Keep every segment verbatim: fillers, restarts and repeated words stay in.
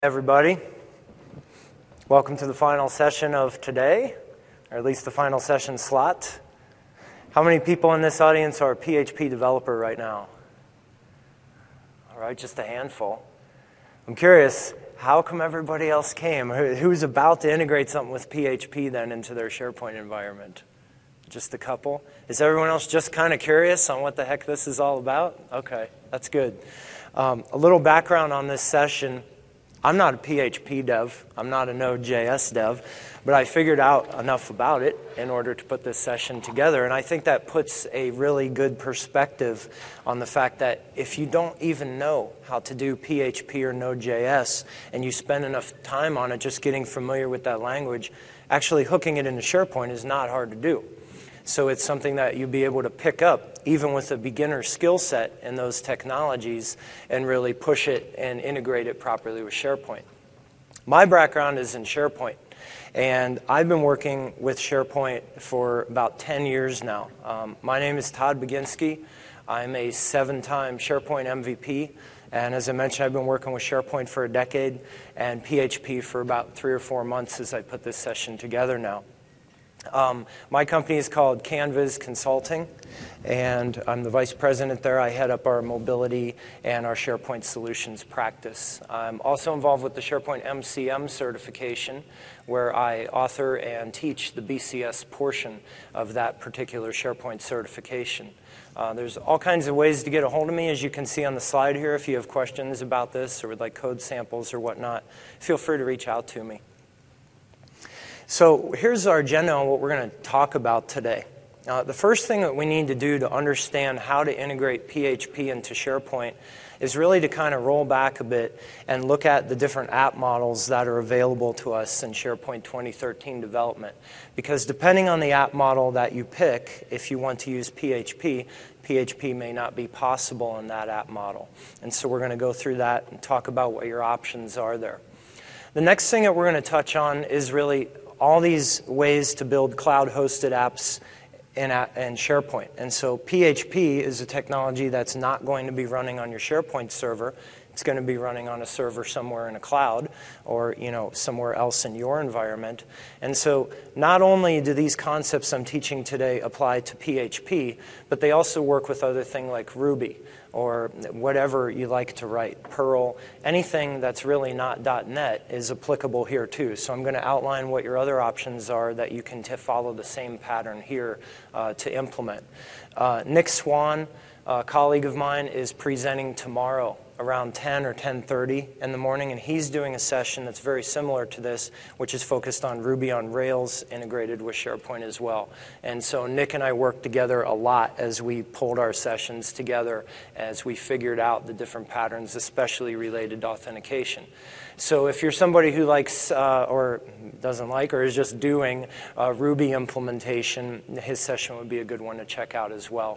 Everybody, welcome to the final session of today, or at least the final session slot. How many people in this audience are a P H P developer right now? All right, just a handful. I'm curious, how come everybody else came? Who's about to integrate something with P H P then into their SharePoint environment? Just a couple? Is everyone else just kind of curious on what the heck this is all about? Okay, that's good. Um, a little background on this session. I'm not a P H P dev, I'm not a Node.js dev, but I figured out enough about it in order to put this session together. And I think that puts a really good perspective on the fact that if you don't even know how to do P H P or Node.js and you spend enough time on it just getting familiar with that language, actually hooking it into SharePoint is not hard to do. So it's something that you'll be able to pick up even with a beginner skill set in those technologies and really push it and integrate it properly with SharePoint. My background is in SharePoint, and I've been working with SharePoint for about ten years now. Um, my name is Todd Baginski. I'm a seven-time SharePoint M V P, and as I mentioned, I've been working with SharePoint for a decade and P H P for about three or four months as I put this session together now. Um, my company is called Canvas Consulting, and I'm the vice president there. I head up our mobility and our SharePoint solutions practice. I'm also involved with the SharePoint M C M certification, where I author and teach the B C S portion of that particular SharePoint certification. Uh, there's all kinds of ways to get a hold of me, as you can see on the slide here. If you have questions about this or would like code samples or whatnot, feel free to reach out to me. So here's our agenda on what we're going to talk about today. Uh, the first thing that we need to do to understand how to integrate P H P into SharePoint is really to kind of roll back a bit and look at the different app models that are available to us in SharePoint twenty thirteen development. Because depending on the app model that you pick, if you want to use P H P, P H P may not be possible in that app model. And so we're going to go through that and talk about what your options are there. The next thing that we're going to touch on is really all these ways to build cloud-hosted apps in, in SharePoint. And so P H P is a technology that's not going to be running on your SharePoint server. It's going to be running on a server somewhere in a cloud or, you know, somewhere else in your environment. And so not only do these concepts I'm teaching today apply to P H P, but they also work with other things like Ruby or whatever you like to write, Perl. Anything that's really not .NET is applicable here too. So I'm going to outline what your other options are that you can t- follow the same pattern here uh, to implement. Uh, Nick Swan, a colleague of mine, is presenting tomorrow around ten or ten thirty in the morning, and he's doing a session that's very similar to this, which is focused on Ruby on Rails integrated with SharePoint as well. And so Nick and I worked together a lot as we pulled our sessions together, as we figured out the different patterns, especially related to authentication. So if you're somebody who likes uh, or doesn't like or is just doing uh, Ruby implementation, his session would be a good one to check out as well.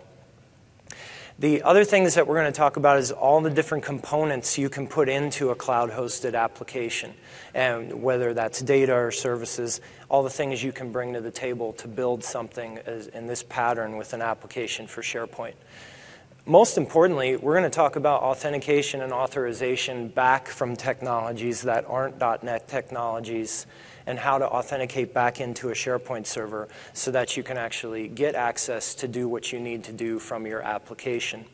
The other things that we're going to talk about is all the different components you can put into a cloud-hosted application, and whether that's data or services, all the things you can bring to the table to build something as, in this pattern with an application for SharePoint. Most importantly, we're going to talk about authentication and authorization back from technologies that aren't .NET technologies, and how to authenticate back into a SharePoint server so that you can actually get access to do what you need to do from your application.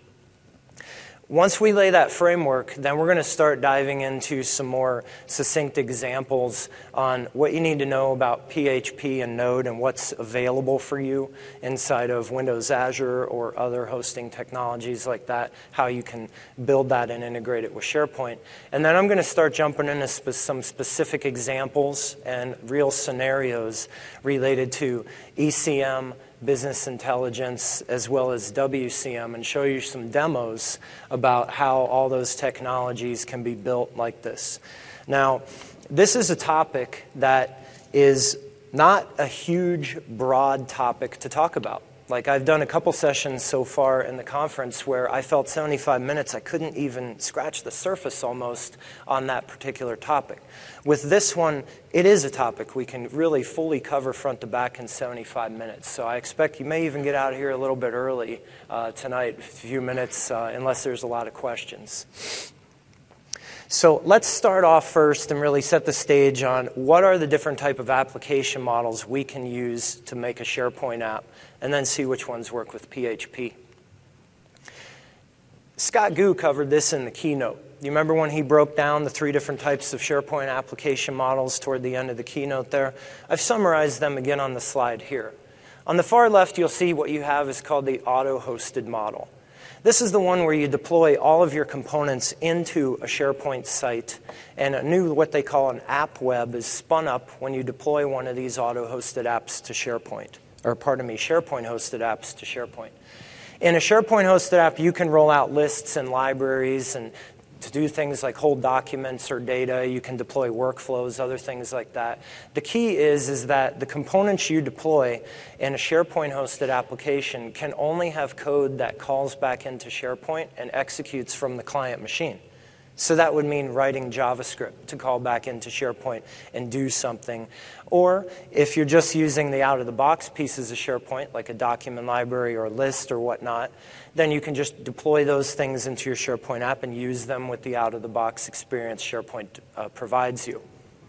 Once we lay that framework, then we're going to start diving into some more succinct examples on what you need to know about P H P and Node and what's available for you inside of Windows Azure or other hosting technologies like that, how you can build that and integrate it with SharePoint. And then I'm going to start jumping into spe- some specific examples and real scenarios related to E C M, business intelligence, as well as W C M, and show you some demos about how all those technologies can be built like this. Now, this is a topic that is not a huge, broad topic to talk about. Like, I've done a couple sessions so far in the conference where I felt seventy-five minutes, I couldn't even scratch the surface almost on that particular topic. With this one, it is a topic we can really fully cover front to back in seventy-five minutes. So I expect you may even get out of here a little bit early uh, tonight, a few minutes, uh, unless there's a lot of questions. So let's start off first and really set the stage on what are the different type of application models we can use to make a SharePoint app, and then see which ones work with P H P. Scott Gu covered this in the keynote. You remember when he broke down the three different types of SharePoint application models toward the end of the keynote there? I've summarized them again on the slide here. On the far left, you'll see what you have is called the auto-hosted model. This is the one where you deploy all of your components into a SharePoint site, and a new, what they call an app web, is spun up when you deploy one of these auto-hosted apps to SharePoint, or pardon me, SharePoint-hosted apps to SharePoint. In a SharePoint-hosted app, you can roll out lists and libraries and to do things like hold documents or data. You can deploy workflows, other things like that. The key is, is that the components you deploy in a SharePoint-hosted application can only have code that calls back into SharePoint and executes from the client machine. So that would mean writing JavaScript to call back into SharePoint and do something. Or if you're just using the out-of-the-box pieces of SharePoint, like a document library or a list or whatnot, then you can just deploy those things into your SharePoint app and use them with the out-of-the-box experience SharePoint uh, provides you.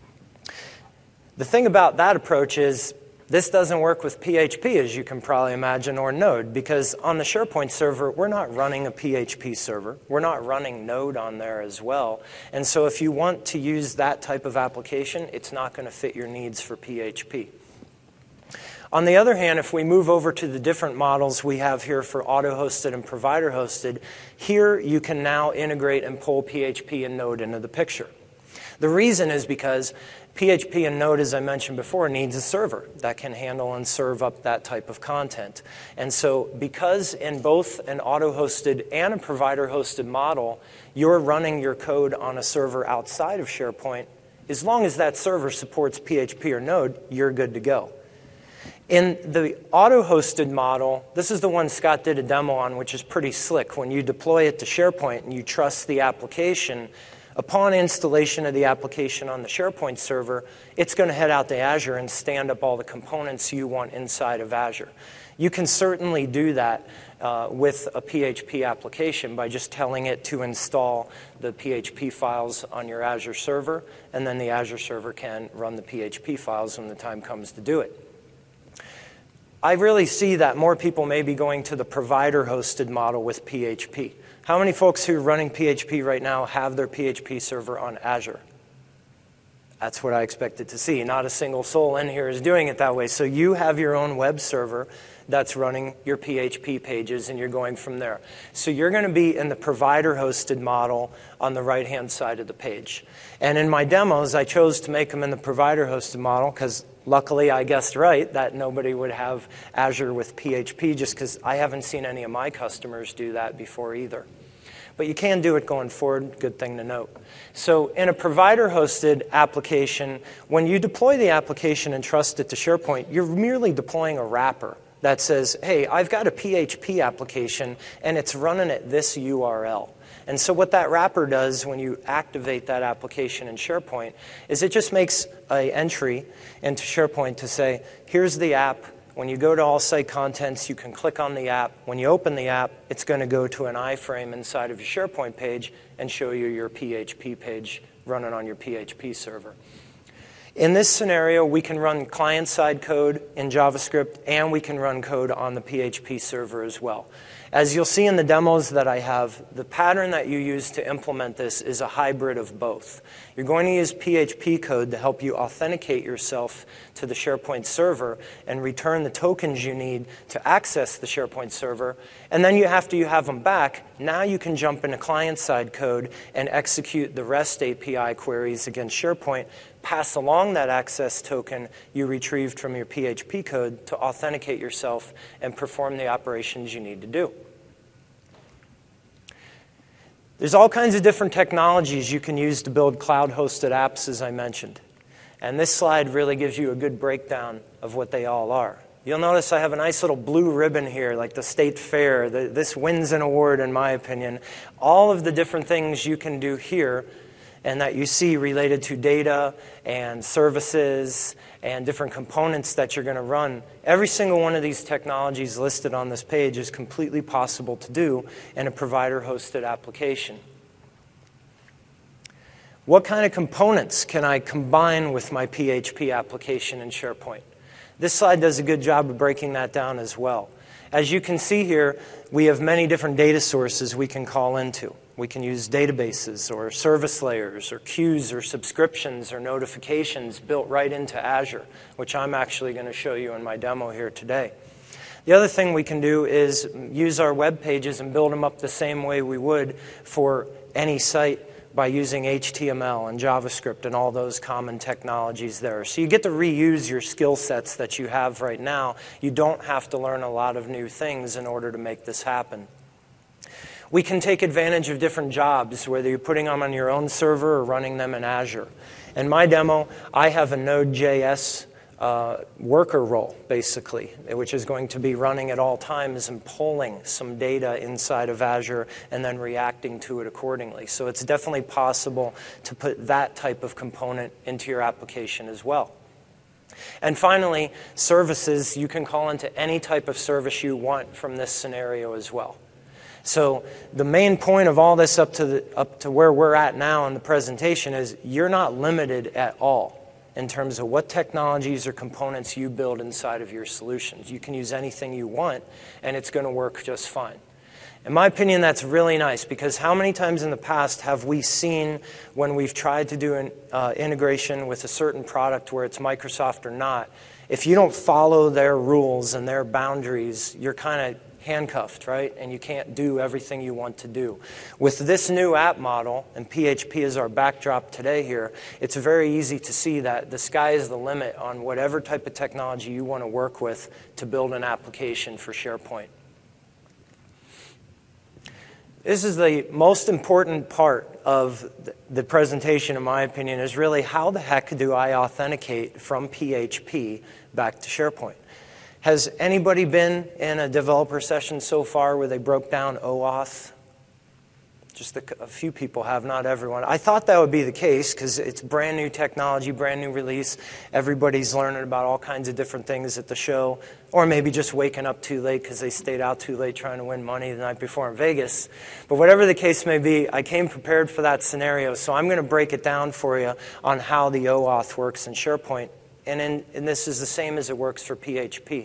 The thing about that approach is this doesn't work with P H P, as you can probably imagine, or Node, because on the SharePoint server, we're not running a P H P server. We're not running Node on there as well. And so if you want to use that type of application, it's not going to fit your needs for P H P. On the other hand, if we move over to the different models we have here for auto-hosted and provider-hosted, here you can now integrate and pull P H P and Node into the picture. The reason is because P H P and Node, as I mentioned before, needs a server that can handle and serve up that type of content. And so because in both an auto-hosted and a provider-hosted model, you're running your code on a server outside of SharePoint, as long as that server supports P H P or Node, you're good to go. In the auto-hosted model, this is the one Scott did a demo on, which is pretty slick. When you deploy it to SharePoint and you trust the application, upon installation of the application on the SharePoint server, it's going to head out to Azure and stand up all the components you want inside of Azure. You can certainly do that uh, with a P H P application by just telling it to install the P H P files on your Azure server, and then the Azure server can run the P H P files when the time comes to do it. I really see that more people may be going to the provider-hosted model with P H P. How many folks who are running P H P right now have their P H P server on Azure? That's what I expected to see. Not a single soul in here is doing it that way. So you have your own web server that's running your P H P pages, and you're going from there. So you're going to be in the provider-hosted model on the right-hand side of the page. And in my demos, I chose to make them in the provider-hosted model because luckily I guessed right that nobody would have Azure with P H P, just because I haven't seen any of my customers do that before either. But you can do it going forward, good thing to note. So in a provider-hosted application, when you deploy the application and trust it to SharePoint, you're merely deploying a wrapper that says, hey, I've got a P H P application, and it's running at this U R L. And so what that wrapper does when you activate that application in SharePoint is it just makes an entry into SharePoint to say, here's the app. When you go to all site contents, you can click on the app. When you open the app, it's going to go to an iframe inside of your SharePoint page and show you your P H P page running on your P H P server. In this scenario, we can run client-side code in JavaScript, and we can run code on the P H P server as well. As you'll see in the demos that I have, the pattern that you use to implement this is a hybrid of both. You're going to use P H P code to help you authenticate yourself to the SharePoint server and return the tokens you need to access the SharePoint server. And then you, after you have them back, now you can jump into client-side code and execute the REST A P I queries against SharePoint, pass along that access token you retrieved from your P H P code to authenticate yourself and perform the operations you need to do. There's all kinds of different technologies you can use to build cloud-hosted apps, as I mentioned. And this slide really gives you a good breakdown of what they all are. You'll notice I have a nice little blue ribbon here, like the State Fair. This wins an award, in my opinion. All of the different things you can do here and that you see related to data and services and different components that you're going to run. Every single one of these technologies listed on this page is completely possible to do in a provider-hosted application. What kind of components can I combine with my P H P application in SharePoint? This slide does a good job of breaking that down as well. As you can see here, we have many different data sources we can call into. We can use databases or service layers or queues or subscriptions or notifications built right into Azure, which I'm actually going to show you in my demo here today. The other thing we can do is use our web pages and build them up the same way we would for any site by using H T M L and JavaScript and all those common technologies there. So you get to reuse your skill sets that you have right now. You don't have to learn a lot of new things in order to make this happen. We can take advantage of different jobs, whether you're putting them on your own server or running them in Azure. In my demo, I have a Node.js uh, worker role, basically, which is going to be running at all times and pulling some data inside of Azure and then reacting to it accordingly. So it's definitely possible to put that type of component into your application as well. And finally, services, you can call into any type of service you want from this scenario as well. So the main point of all this up to, the, up to where we're at now in the presentation is you're not limited at all in terms of what technologies or components you build inside of your solutions. You can use anything you want, and it's going to work just fine. In my opinion, that's really nice, because how many times in the past have we seen when we've tried to do an uh, integration with a certain product where it's Microsoft or not, if you don't follow their rules and their boundaries, you're kind of handcuffed, right? And you can't do everything you want to do. With this new app model, and P H P is our backdrop today here, it's very easy to see that the sky is the limit on whatever type of technology you want to work with to build an application for SharePoint. This is the most important part of the presentation, in my opinion, is really how the heck do I authenticate from P H P back to SharePoint? Has anybody been in a developer session so far where they broke down OAuth? Just a, a few people have, not everyone. I thought that would be the case because it's brand new technology, brand new release. Everybody's learning about all kinds of different things at the show, or maybe just waking up too late because they stayed out too late trying to win money the night before in Vegas. But whatever the case may be, I came prepared for that scenario, so I'm going to break it down for you on how the OAuth works in SharePoint. And, in, and this is the same as it works for P H P.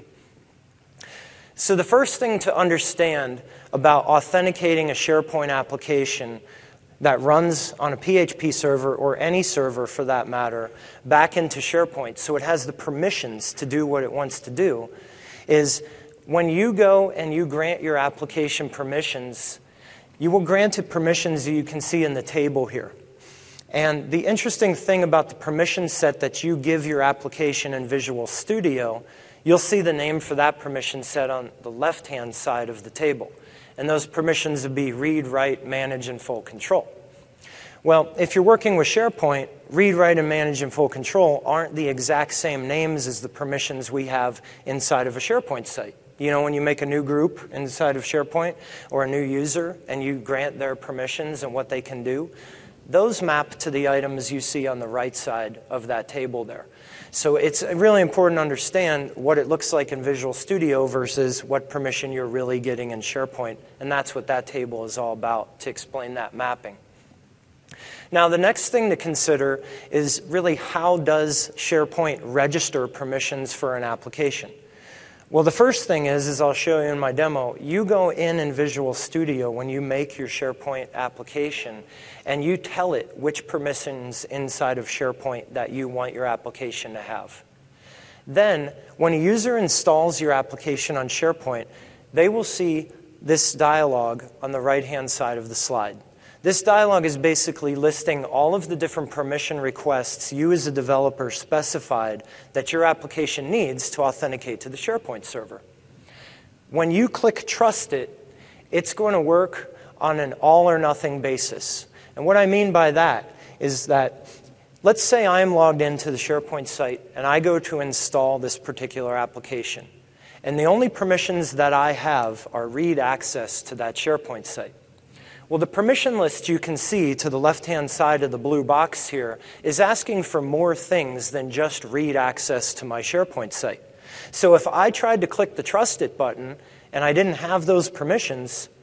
So the first thing to understand about authenticating a SharePoint application that runs on a P H P server, or any server for that matter, back into SharePoint, so it has the permissions to do what it wants to do, is when you go and you grant your application permissions, you will grant it permissions that you can see in the table here. And the interesting thing about the permission set that you give your application in Visual Studio, you'll see the name for that permission set on the left-hand side of the table. And those permissions would be read, write, manage, and full control. Well, if you're working with SharePoint, read, write, and manage, and full control aren't the exact same names as the permissions we have inside of a SharePoint site. You know, when you make a new group inside of SharePoint or a new user and you grant their permissions and what they can do, those map to the items you see on the right side of that table there. So it's really important to understand what it looks like in Visual Studio versus what permission you're really getting in SharePoint. And that's what that table is all about, to explain that mapping. Now, the next thing to consider is really how does SharePoint register permissions for an application? Well, the first thing is, as I'll show you in my demo, you go in in Visual Studio when you make your SharePoint application, and you tell it which permissions inside of SharePoint that you want your application to have. Then, when a user installs your application on SharePoint, they will see this dialog on the right-hand side of the slide. This dialog is basically listing all of the different permission requests you as a developer specified that your application needs to authenticate to the SharePoint server. When you click Trust It, it's going to work on an all-or-nothing basis. And what I mean by that is that, let's say I'm logged into the SharePoint site and I go to install this particular application. And the only permissions that I have are read access to that SharePoint site. Well, the permission list you can see to the left-hand side of the blue box here is asking for more things than just read access to my SharePoint site. So if I tried to click the Trust It button and I didn't have those permissions,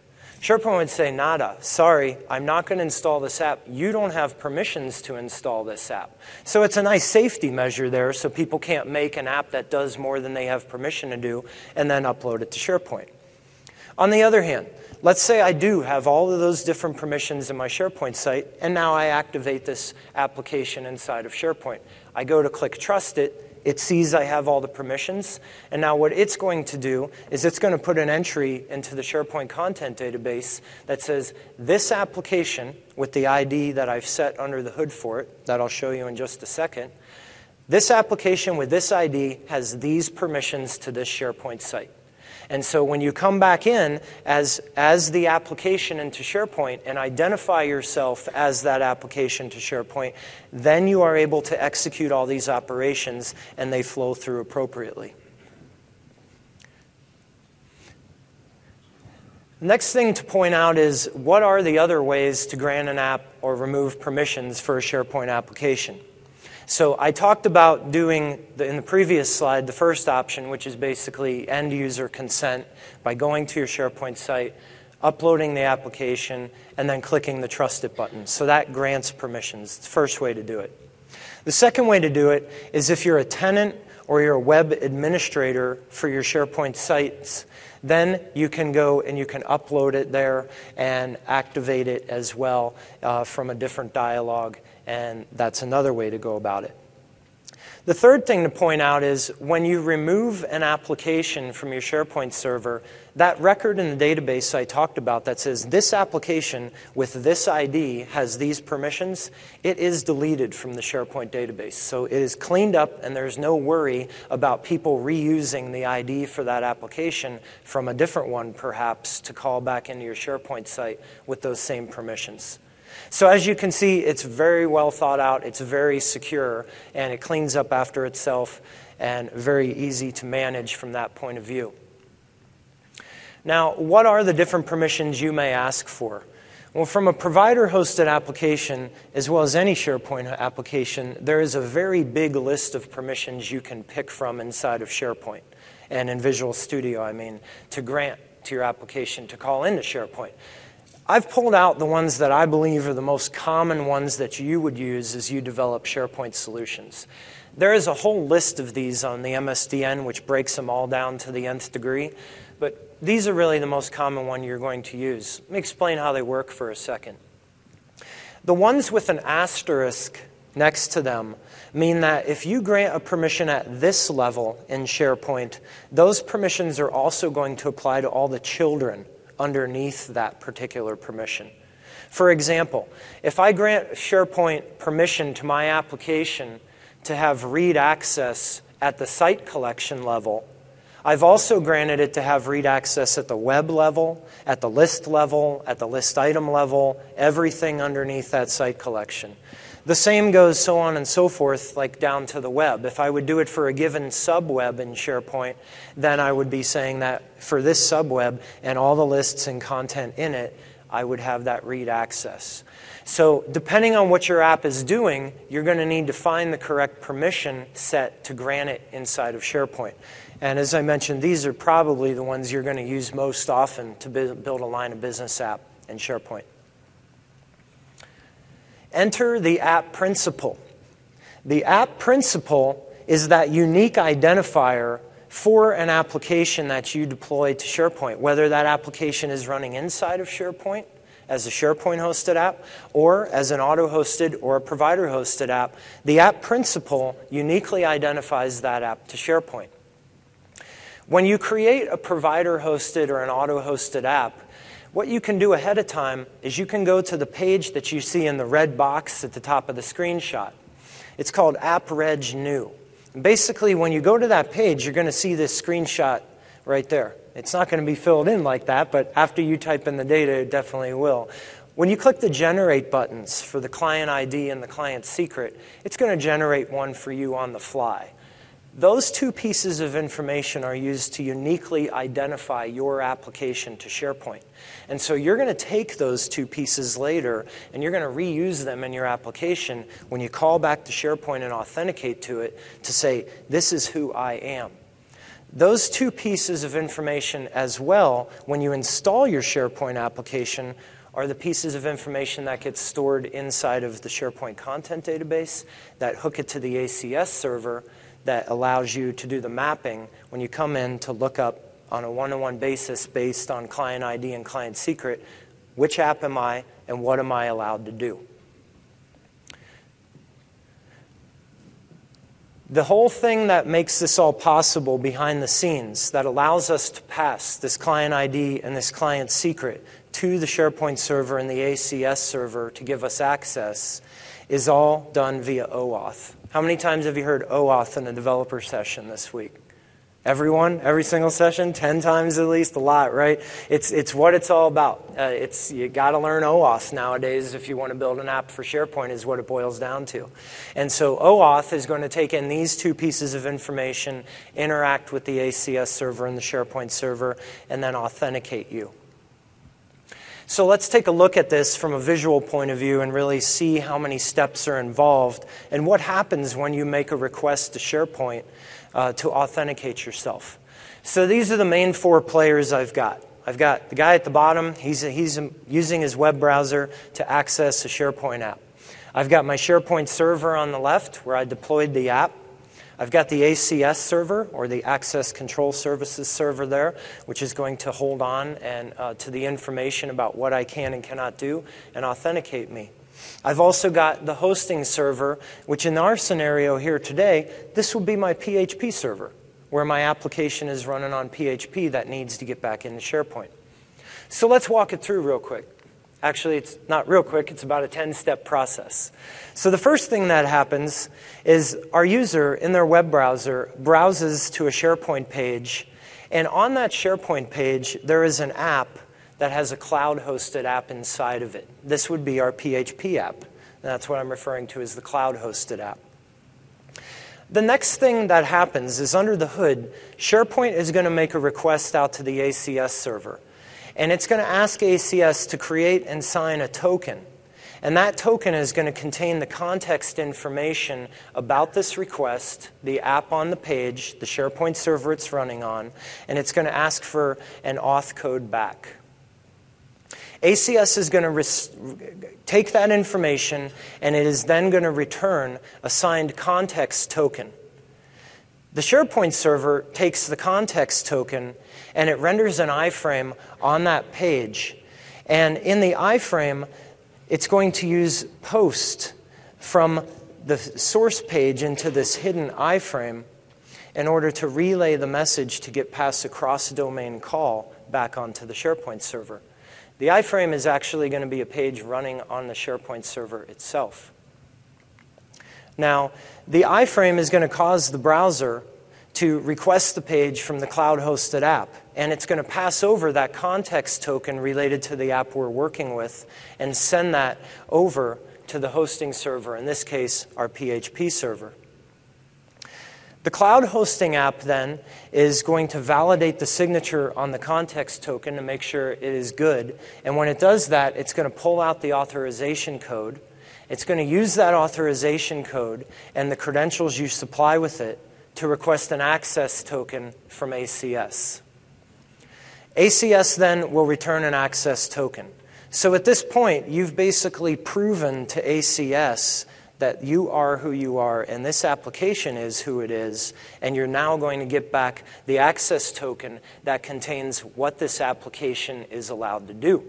SharePoint would say, nada, sorry, I'm not going to install this app. You don't have permissions to install this app. So it's a nice safety measure there so people can't make an app that does more than they have permission to do and then upload it to SharePoint. On the other hand, let's say I do have all of those different permissions in my SharePoint site, and now I activate this application inside of SharePoint. I go to click Trust It. It sees I have all the permissions, and now what it's going to do is it's going to put an entry into the SharePoint content database that says this application with the I D that I've set under the hood for it, that I'll show you in just a second, this application with this I D has these permissions to this SharePoint site. And so when you come back in as, as the application into SharePoint and identify yourself as that application to SharePoint, then you are able to execute all these operations and they flow through appropriately. Next thing to point out is what are the other ways to grant an app or remove permissions for a SharePoint application? So I talked about doing, the, in the previous slide, the first option, which is basically end-user consent by going to your SharePoint site, uploading the application, and then clicking the Trust It button. So that grants permissions. It's the first way to do it. The second way to do it is if you're a tenant or you're a web administrator for your SharePoint sites, then you can go and you can upload it there and activate it as well uh, from a different dialog. And that's another way to go about it. The third thing to point out is when you remove an application from your SharePoint server, that record in the database I talked about that says this application with this I D has these permissions, it is deleted from the SharePoint database. So it is cleaned up and there's no worry about people reusing the I D for that application from a different one perhaps to call back into your SharePoint site with those same permissions. So as you can see, it's very well thought out, it's very secure, and it cleans up after itself and very easy to manage from that point of view. Now, what are the different permissions you may ask for? Well, from a provider-hosted application, as well as any SharePoint application, there is a very big list of permissions you can pick from inside of SharePoint, and in Visual Studio, I mean, to grant to your application to call into SharePoint. I've pulled out the ones that I believe are the most common ones that you would use as you develop SharePoint solutions. There is a whole list of these on the M S D N, which breaks them all down to the nth degree, but these are really the most common one you're going to use. Let me explain how they work for a second. The ones with an asterisk next to them mean that if you grant a permission at this level in SharePoint, those permissions are also going to apply to all the children underneath that particular permission. For example, if I grant SharePoint permission to my application to have read access at the site collection level, I've also granted it to have read access at the web level, at the list level, at the list item level, everything underneath that site collection. The same goes so on and so forth, like down to the web. If I would do it for a given subweb in SharePoint, then I would be saying that for this subweb and all the lists and content in it, I would have that read access. So depending on what your app is doing, you're going to need to find the correct permission set to grant it inside of SharePoint. And as I mentioned, these are probably the ones you're going to use most often to build a line of business app in SharePoint. Enter the app principal. The app principal is that unique identifier for an application that you deploy to SharePoint, whether that application is running inside of SharePoint as a SharePoint hosted app or as an auto-hosted or a provider-hosted app. The app principal uniquely identifies that app to SharePoint. When you create a provider-hosted or an auto-hosted app, what you can do ahead of time is you can go to the page that you see in the red box at the top of the screenshot. It's called AppReg New. Basically, when you go to that page, you're going to see this screenshot right there. It's not going to be filled in like that, but after you type in the data, it definitely will. When you click the Generate buttons for the client I D and the client secret, it's going to generate one for you on the fly. Those two pieces of information are used to uniquely identify your application to SharePoint. And so you're going to take those two pieces later and you're going to reuse them in your application when you call back to SharePoint and authenticate to it to say, this is who I am. Those two pieces of information as well, when you install your SharePoint application, are the pieces of information that get stored inside of the SharePoint content database that hook it to the A C S server that allows you to do the mapping when you come in to look up on a one-to-one basis based on client I D and client secret, which app am I and what am I allowed to do. The whole thing that makes this all possible behind the scenes, that allows us to pass this client I D and this client secret to the SharePoint server and the A C S server to give us access, is all done via OAuth. How many times have you heard OAuth in a developer session this week? Everyone? Every single session? Ten times at least? A lot, right? It's it's what it's all about. Uh, it's you got to learn OAuth nowadays if you want to build an app for SharePoint, is what it boils down to. And so OAuth is going to take in these two pieces of information, interact with the A C S server and the SharePoint server, and then authenticate you. So let's take a look at this from a visual point of view and really see how many steps are involved and what happens when you make a request to SharePoint Uh, to authenticate yourself. So these are the main four players I've got. I've got the guy at the bottom. He's, he's using his web browser to access a SharePoint app. I've got my SharePoint server on the left where I deployed the app. I've got the A C S server, or the Access Control Services server there, which is going to hold on and uh, to the information about what I can and cannot do and authenticate me. I've also got the hosting server, which in our scenario here today, this will be my P H P server, where my application is running on P H P that needs to get back into SharePoint. So let's walk it through real quick. Actually, it's not real quick. It's about a ten-step process. So the first thing that happens is our user in their web browser browses to a SharePoint page, and on that SharePoint page, there is an app that has a cloud-hosted app inside of it. This would be our P H P app. And that's what I'm referring to as the cloud-hosted app. The next thing that happens is under the hood, SharePoint is going to make a request out to the A C S server. And it's going to ask A C S to create and sign a token. And that token is going to contain the context information about this request, the app on the page, the SharePoint server it's running on, and it's going to ask for an auth code back. A C S is going to res- take that information, and it is then going to return a signed context token. The SharePoint server takes the context token, and it renders an iframe on that page. And in the iframe, it's going to use post from the source page into this hidden iframe in order to relay the message to get past a cross-domain call back onto the SharePoint server. The iframe is actually going to be a page running on the SharePoint server itself. Now, the iframe is going to cause the browser to request the page from the cloud-hosted app, and it's going to pass over that context token related to the app we're working with and send that over to the hosting server, in this case, our P H P server. The cloud hosting app then is going to validate the signature on the context token to make sure it is good. And when it does that, it's going to pull out the authorization code. It's going to use that authorization code and the credentials you supply with it to request an access token from A C S. A C S then will return an access token. So at this point, you've basically proven to A C S that you are who you are and this application is who it is, and you're now going to get back the access token that contains what this application is allowed to do.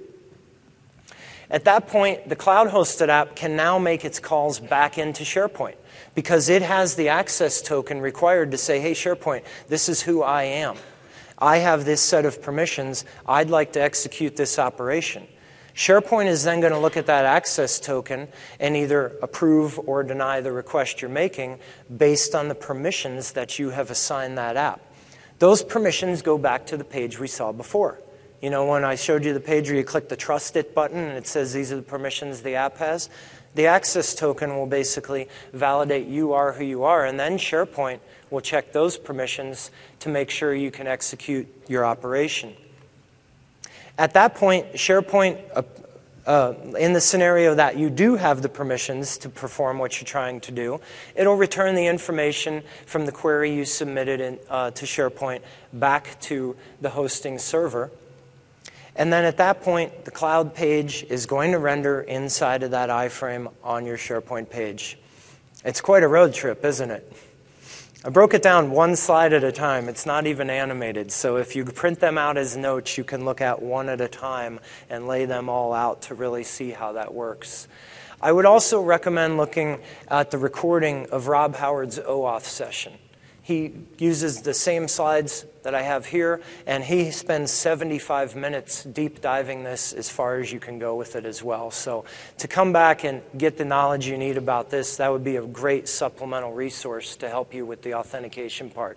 At that point, the cloud-hosted app can now make its calls back into SharePoint because it has the access token required to say, hey, SharePoint, this is who I am. I have this set of permissions. I'd like to execute this operation. SharePoint is then going to look at that access token and either approve or deny the request you're making based on the permissions that you have assigned that app. Those permissions go back to the page we saw before. You know, when I showed you the page where you click the Trust It button and it says these are the permissions the app has, the access token will basically validate you are who you are, and then SharePoint will check those permissions to make sure you can execute your operation. At that point, SharePoint Uh, in the scenario that you do have the permissions to perform what you're trying to do, it'll return the information from the query you submitted in, uh, to SharePoint back to the hosting server. And then at that point, the cloud page is going to render inside of that iframe on your SharePoint page. It's quite a road trip, isn't it? I broke it down one slide at a time. It's not even animated. So if you print them out as notes, you can look at one at a time and lay them all out to really see how that works. I would also recommend looking at the recording of Rob Howard's OAuth session. He uses the same slides that I have here, and he spends seventy-five minutes deep diving this as far as you can go with it as well. So to come back and get the knowledge you need about this, that would be a great supplemental resource to help you with the authentication part.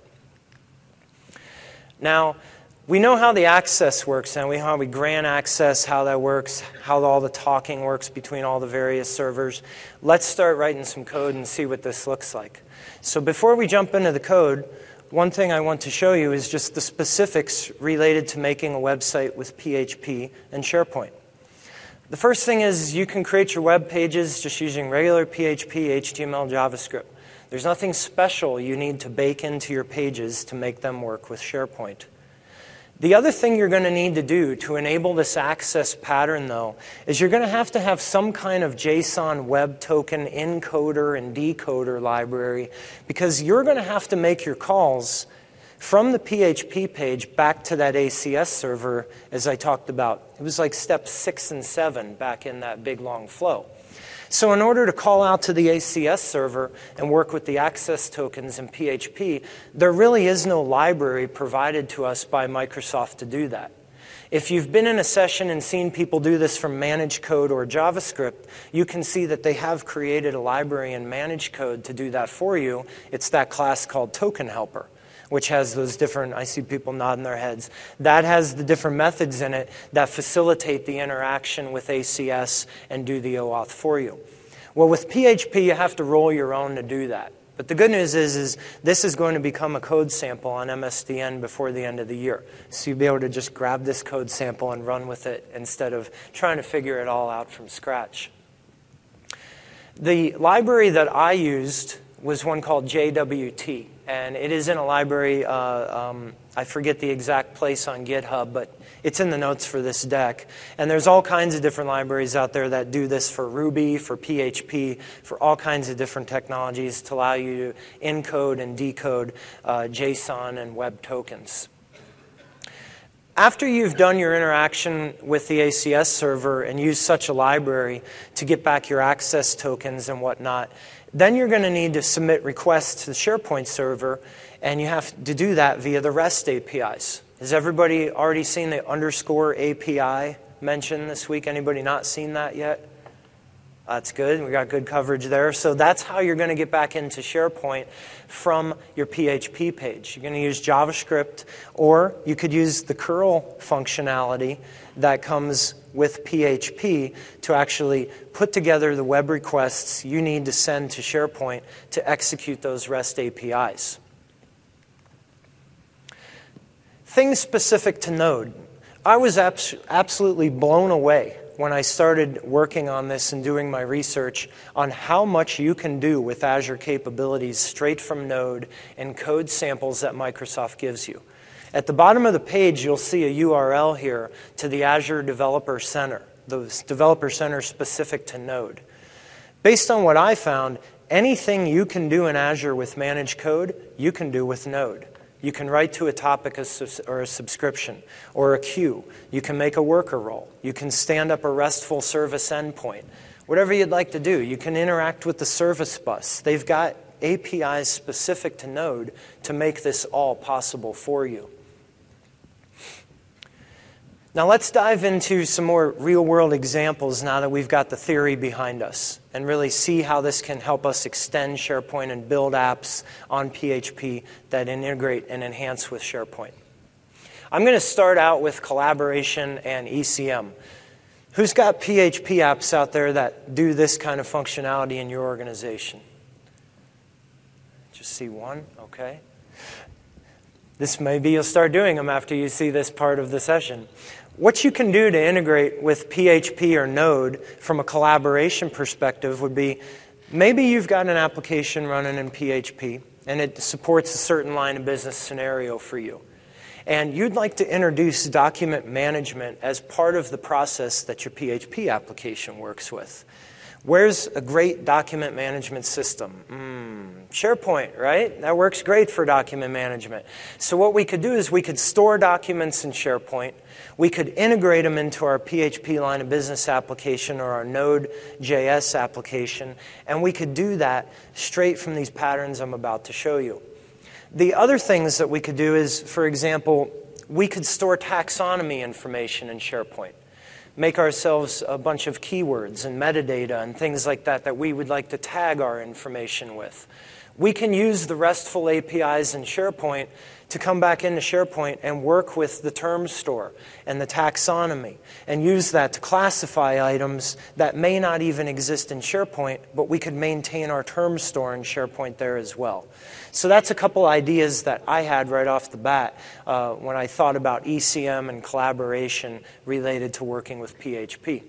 Now, we know how the access works, and we how we grant access, how that works, how all the talking works between all the various servers. Let's start writing some code and see what this looks like. So before we jump into the code, one thing I want to show you is just the specifics related to making a website with P H P and SharePoint. The first thing is you can create your web pages just using regular P H P, H T M L, JavaScript. There's nothing special you need to bake into your pages to make them work with SharePoint. The other thing you're going to need to do to enable this access pattern, though, is you're going to have to have some kind of JSON web token encoder and decoder library, because you're going to have to make your calls from the P H P page back to that A C S server, as I talked about. It was like step six and seven back in that big, long flow. So in order to call out to the A C S server and work with the access tokens in P H P, there really is no library provided to us by Microsoft to do that. If you've been in a session and seen people do this from Manage Code or JavaScript, you can see that they have created a library in Manage Code to do that for you. It's that class called Token Helper, which has those different, I see people nodding their heads, that has the different methods in it that facilitate the interaction with A C S and do the OAuth for you. Well, with P H P, you have to roll your own to do that. But the good news is, is this is going to become a code sample on M S D N before the end of the year. So you'll be able to just grab this code sample and run with it instead of trying to figure it all out from scratch. The library that I used was one called J W T. And it is in a library, uh, um, I forget the exact place on GitHub, but it's in the notes for this deck. And there's all kinds of different libraries out there that do this for Ruby, for P H P, for all kinds of different technologies to allow you to encode and decode uh, JSON and web tokens. After you've done your interaction with the A C S server and used such a library to get back your access tokens and whatnot, then you're going to need to submit requests to the SharePoint server, and you have to do that via the REST A P Is. Has everybody already seen the underscore A P I mentioned this week? Anybody not seen that yet? That's good. We got good coverage there. So that's how you're going to get back into SharePoint from your P H P page. You're going to use JavaScript, or you could use the curl functionality that comes with P H P to actually put together the web requests you need to send to SharePoint to execute those REST A P Is. Things specific to Node. I was abs- absolutely blown away when I started working on this and doing my research on how much you can do with Azure capabilities straight from Node and code samples that Microsoft gives you. At the bottom of the page, you'll see a U R L here to the Azure Developer Center, the Developer Center specific to Node. Based on what I found, anything you can do in Azure with Managed Code, you can do with Node. You can write to a topic or a subscription or a queue. You can make a worker role. You can stand up a RESTful service endpoint. Whatever you'd like to do. You can interact with the service bus. They've got A P Is specific to Node to make this all possible for you. Now let's dive into some more real-world examples now that we've got the theory behind us and really see how this can help us extend SharePoint and build apps on P H P that integrate and enhance with SharePoint. I'm going to start out with collaboration and E C M. Who's got P H P apps out there that do this kind of functionality in your organization? Just see one? Okay. This maybe you'll start doing them after you see this part of the session. What you can do to integrate with P H P or Node from a collaboration perspective would be, maybe you've got an application running in P H P and it supports a certain line of business scenario for you. And you'd like to introduce document management as part of the process that your P H P application works with. Where's a great document management system? Mm, SharePoint, right? That works great for document management. So what we could do is we could store documents in SharePoint. We could integrate them into our P H P line of business application or our Node.js application, and we could do that straight from these patterns I'm about to show you. The other things that we could do is, for example, we could store taxonomy information in SharePoint. Make ourselves a bunch of keywords and metadata and things like that that we would like to tag our information with. We can use the RESTful A P Is in SharePoint to come back into SharePoint and work with the term store and the taxonomy and use that to classify items that may not even exist in SharePoint, but we could maintain our term store in SharePoint there as well. So that's a couple ideas that I had right off the bat uh, when I thought about E C M and collaboration related to working with P H P.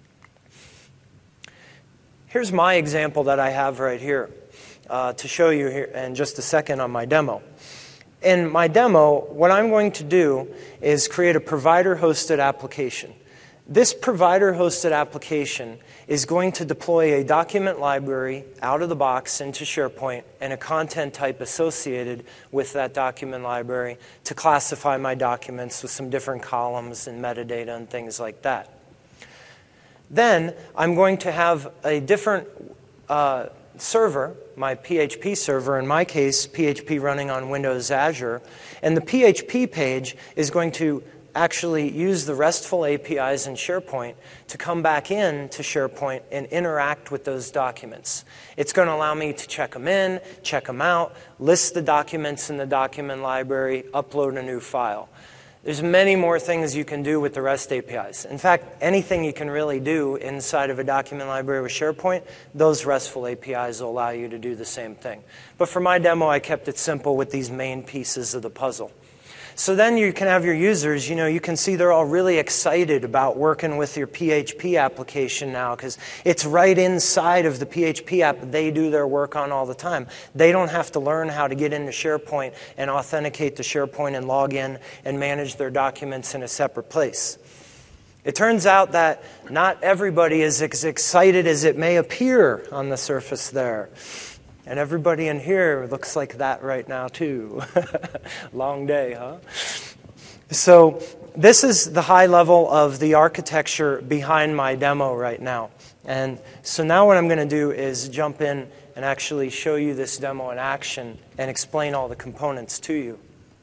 Here's my example that I have right here uh, to show you here in just a second on my demo. In my demo, what I'm going to do is create a provider-hosted application. This provider-hosted application is going to deploy a document library out of the box into SharePoint and a content type associated with that document library to classify my documents with some different columns and metadata and things like that. Then I'm going to have a different uh, server, my P H P server, in my case, P H P running on Windows Azure, and the P H P page is going to actually use the RESTful A P Is in SharePoint to come back in to SharePoint and interact with those documents. It's going to allow me to check them in, check them out, list the documents in the document library, upload a new file. There's many more things you can do with the REST A P Is. In fact, anything you can really do inside of a document library with SharePoint, those RESTful A P Is will allow you to do the same thing. But for my demo, I kept it simple with these main pieces of the puzzle. So then you can have your users, you know, you can see they're all really excited about working with your P H P application now because it's right inside of the P H P app they do their work on all the time. They don't have to learn how to get into SharePoint and authenticate to SharePoint and log in and manage their documents in a separate place. It turns out that not everybody is as excited as it may appear on the surface there. And everybody in here looks like that right now, too. Long day, huh? So this is the high level of the architecture behind my demo right now. And so now what I'm going to do is jump in and actually show you this demo in action and explain all the components to you.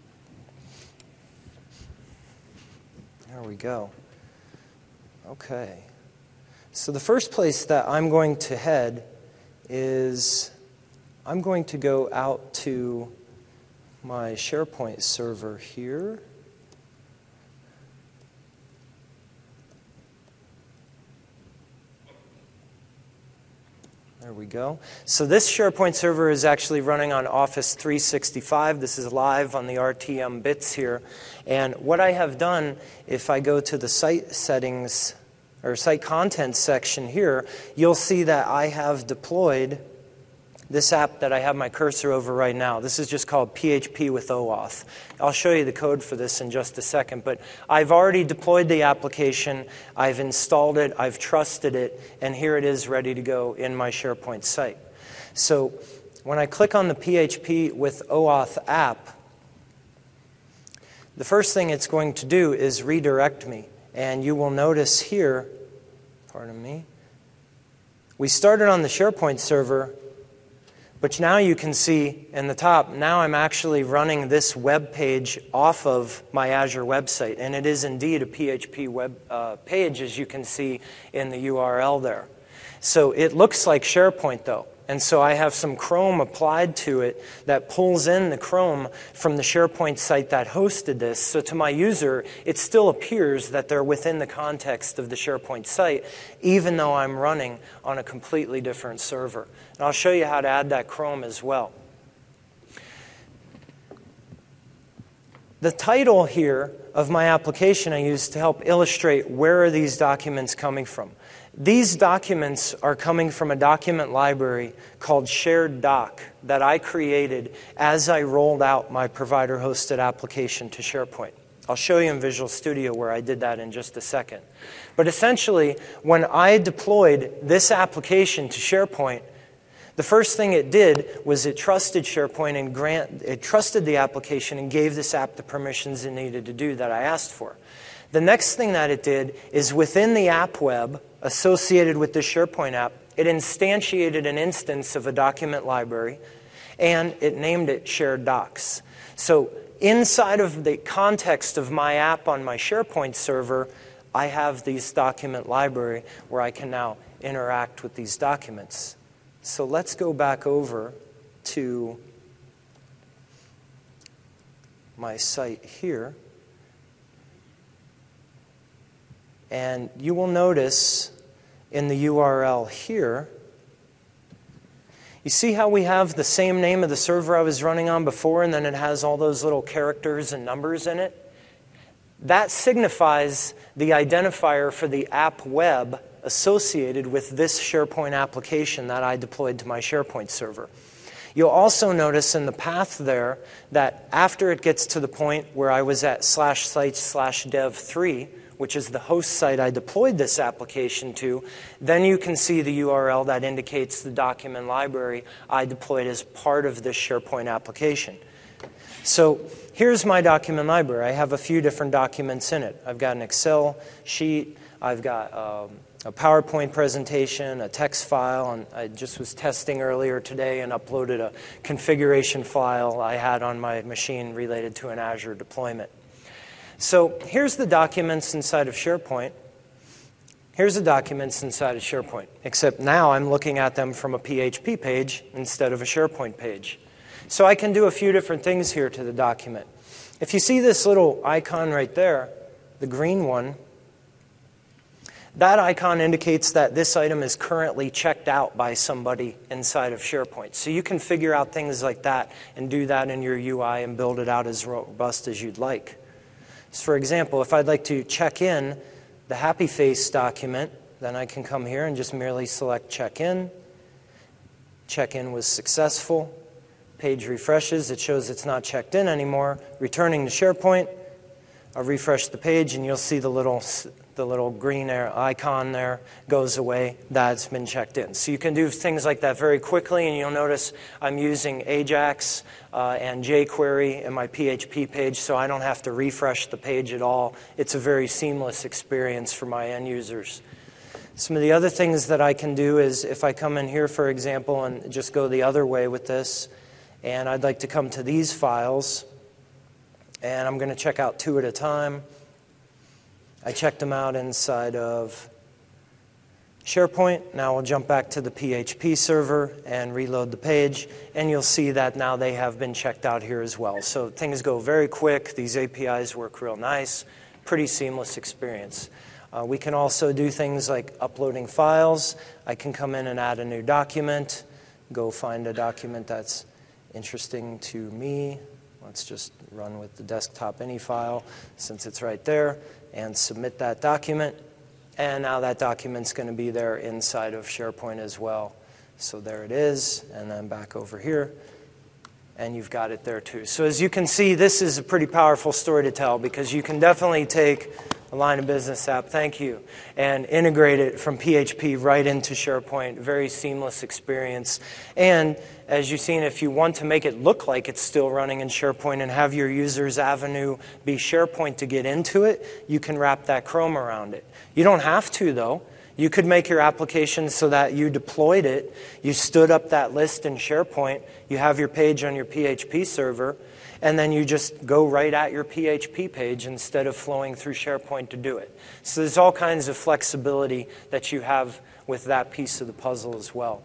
There we go. Okay. So the first place that I'm going to head is I'm going to go out to my SharePoint server here. There we go. So this SharePoint server is actually running on Office three sixty-five. This is live on the R T M bits here. And what I have done, if I go to the site settings or site content section here, you'll see that I have deployed this app that I have my cursor over right now. This is just called P H P with OAuth. I'll show you the code for this in just a second, but I've already deployed the application, I've installed it, I've trusted it, and here it is ready to go in my SharePoint site. So when I click on the P H P with OAuth app, the first thing it's going to do is redirect me. And you will notice here, pardon me, we started on the SharePoint server, but now you can see in the top, now I'm actually running this web page off of my Azure website. And it is indeed a P H P web uh, page, as you can see in the U R L there. So it looks like SharePoint, though. And so I have some Chrome applied to it that pulls in the Chrome from the SharePoint site that hosted this. So to my user, it still appears that they're within the context of the SharePoint site, even though I'm running on a completely different server. And I'll show you how to add that Chrome as well. The title here of my application I used to help illustrate where are these documents coming from. These documents are coming from a document library called Shared Doc that I created as I rolled out my provider-hosted application to SharePoint. I'll show you in Visual Studio where I did that in just a second. But essentially, when I deployed this application to SharePoint, the first thing it did was it trusted SharePoint and grant, it trusted the application and gave this app the permissions it needed to do that I asked for. The next thing that it did is within the app web associated with the SharePoint app, it instantiated an instance of a document library and it named it Shared Docs. So inside of the context of my app on my SharePoint server, I have this document library where I can now interact with these documents. So let's go back over to my site here. And you will notice in the U R L here, you see how we have the same name of the server I was running on before, and then it has all those little characters and numbers in it? That signifies the identifier for the app web associated with this SharePoint application that I deployed to my SharePoint server. You'll also notice in the path there that after it gets to the point where I was at slash sites slash dev three, which is the host site I deployed this application to, then you can see the U R L that indicates the document library I deployed as part of this SharePoint application. So here's my document library. I have a few different documents in it. I've got an Excel sheet. I've got um, a PowerPoint presentation, a text file, and I just was testing earlier today and uploaded a configuration file I had on my machine related to an Azure deployment. So here's the documents inside of SharePoint. Here's the documents inside of SharePoint, except now I'm looking at them from a P H P page instead of a SharePoint page. So I can do a few different things here to the document. If you see this little icon right there, the green one, that icon indicates that this item is currently checked out by somebody inside of SharePoint. So you can figure out things like that and do that in your U I and build it out as robust as you'd like. So for example, if I'd like to check in the Happy Face document, then I can come here and just merely select Check In. Check-in was successful. Page refreshes. It shows it's not checked in anymore. Returning to SharePoint, I'll refresh the page and you'll see the little the little green icon there goes away. That's been checked in. So you can do things like that very quickly, and you'll notice I'm using Ajax uh, and jQuery in my P H P page, so I don't have to refresh the page at all. It's a very seamless experience for my end users. Some of the other things that I can do is if I come in here, for example, and just go the other way with this, and I'd like to come to these files, and I'm going to check out two at a time. I checked them out inside of SharePoint. Now we'll jump back to the P H P server and reload the page, and you'll see that now they have been checked out here as well. So things go very quick. These A P Is work real nice. Pretty seamless experience. Uh, we can also do things like uploading files. I can come in and add a new document, go find a document that's interesting to me. Let's just run with the desktop any file since it's right there, and submit that document. And now that document's going to be there inside of SharePoint as well. So there it is, and then back over here, and you've got it there too. So as you can see, this is a pretty powerful story to tell, because you can definitely take a line of business app, thank you, and integrate it from P H P right into SharePoint. Very seamless experience. And as you've seen, if you want to make it look like it's still running in SharePoint and have your user's avenue be SharePoint to get into it, you can wrap that Chrome around it. You don't have to, though. You could make your application so that you deployed it, you stood up that list in SharePoint, you have your page on your P H P server, and then you just go right at your P H P page instead of flowing through SharePoint to do it. So there's all kinds of flexibility that you have with that piece of the puzzle as well.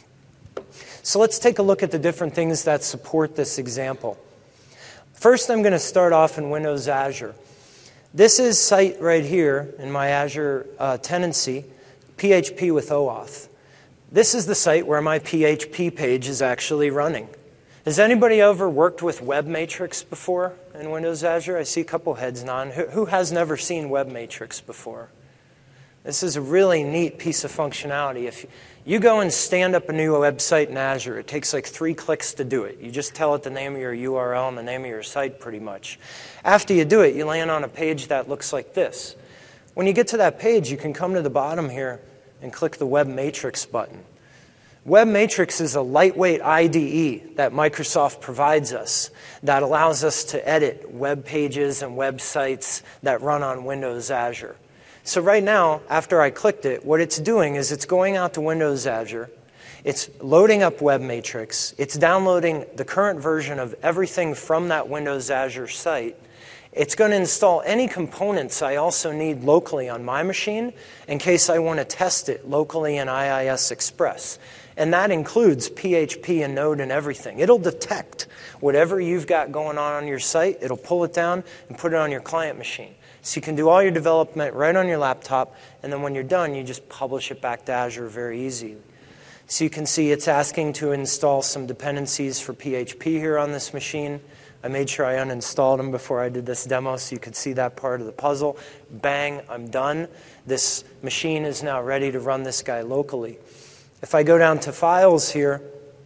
So let's take a look at the different things that support this example. First, I'm going to start off in Windows Azure. This is site right here in my Azure uh, tenancy, P H P with OAuth. This is the site where my P H P page is actually running. Has anybody ever worked with Web Matrix before in Windows Azure? I see a couple heads nodding. Who, who has never seen Web Matrix before? This is a really neat piece of functionality. If you go and stand up a new website in Azure, it takes like three clicks to do it. You just tell it the name of your U R L and the name of your site pretty much. After you do it, you land on a page that looks like this. When you get to that page, you can come to the bottom here and click the Web Matrix button. Web Matrix is a lightweight I D E that Microsoft provides us that allows us to edit web pages and websites that run on Windows Azure. So right now, after I clicked it, what it's doing is it's going out to Windows Azure, it's loading up Web Matrix, it's downloading the current version of everything from that Windows Azure site. It's going to install any components I also need locally on my machine in case I want to test it locally in I I S Express. And that includes P H P and Node and everything. It'll detect whatever you've got going on on your site. It'll pull it down and put it on your client machine. So you can do all your development right on your laptop, and then when you're done, you just publish it back to Azure very easy. So you can see it's asking to install some dependencies for P H P here on this machine. I made sure I uninstalled them before I did this demo so you could see that part of the puzzle. Bang, I'm done. This machine is now ready to run this guy locally. If I go down to Files here,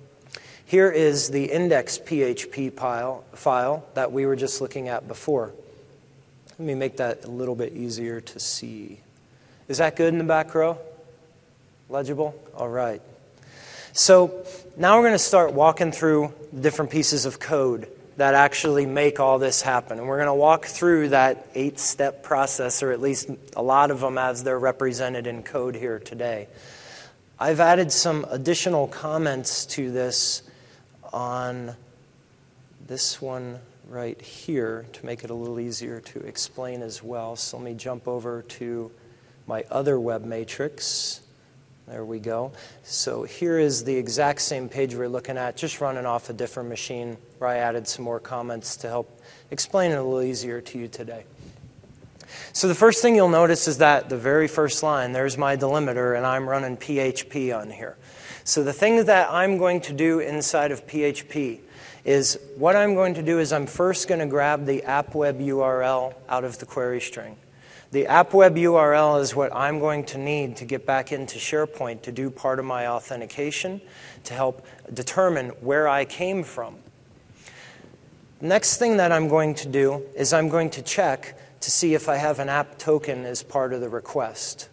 here is the index P H P file, file that we were just looking at before. Let me make that a little bit easier to see. Is that good in the back row? Legible? All right. So now we're going to start walking through the different pieces of code that actually make all this happen. And we're going to walk through that eight-step process, or at least a lot of them as they're represented in code here today. I've added some additional comments to this on this one right here to make it a little easier to explain as well. So let me jump over to my other web matrix. There we go. So here is the exact same page we're looking at, just running off a different machine where I added some more comments to help explain it a little easier to you today. So the first thing you'll notice is that the very first line, there's my delimiter, and I'm running P H P on here. So the thing that I'm going to do inside of P H P is what I'm going to do is I'm first going to grab the app web U R L out of the query string. The app web U R L is what I'm going to need to get back into SharePoint to do part of my authentication to help determine where I came from. Next thing that I'm going to do is I'm going to check to see if I have an app token as part of the request.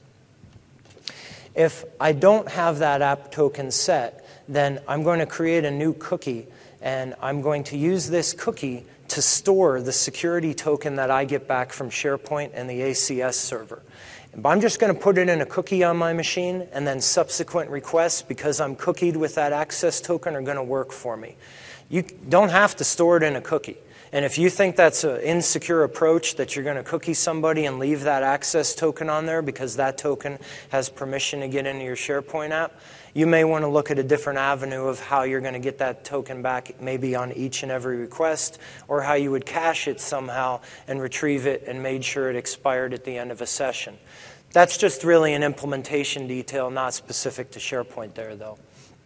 If I don't have that app token set, then I'm going to create a new cookie, and I'm going to use this cookie to store the security token that I get back from SharePoint and the A C S server. But I'm just going to put it in a cookie on my machine, and then subsequent requests, because I'm cookied with that access token, are going to work for me. You don't have to store it in a cookie. And if you think that's an insecure approach, that you're going to cookie somebody and leave that access token on there because that token has permission to get into your SharePoint app, you may want to look at a different avenue of how you're going to get that token back, maybe on each and every request, or how you would cache it somehow and retrieve it and made sure it expired at the end of a session. That's just really an implementation detail, not specific to SharePoint there, though.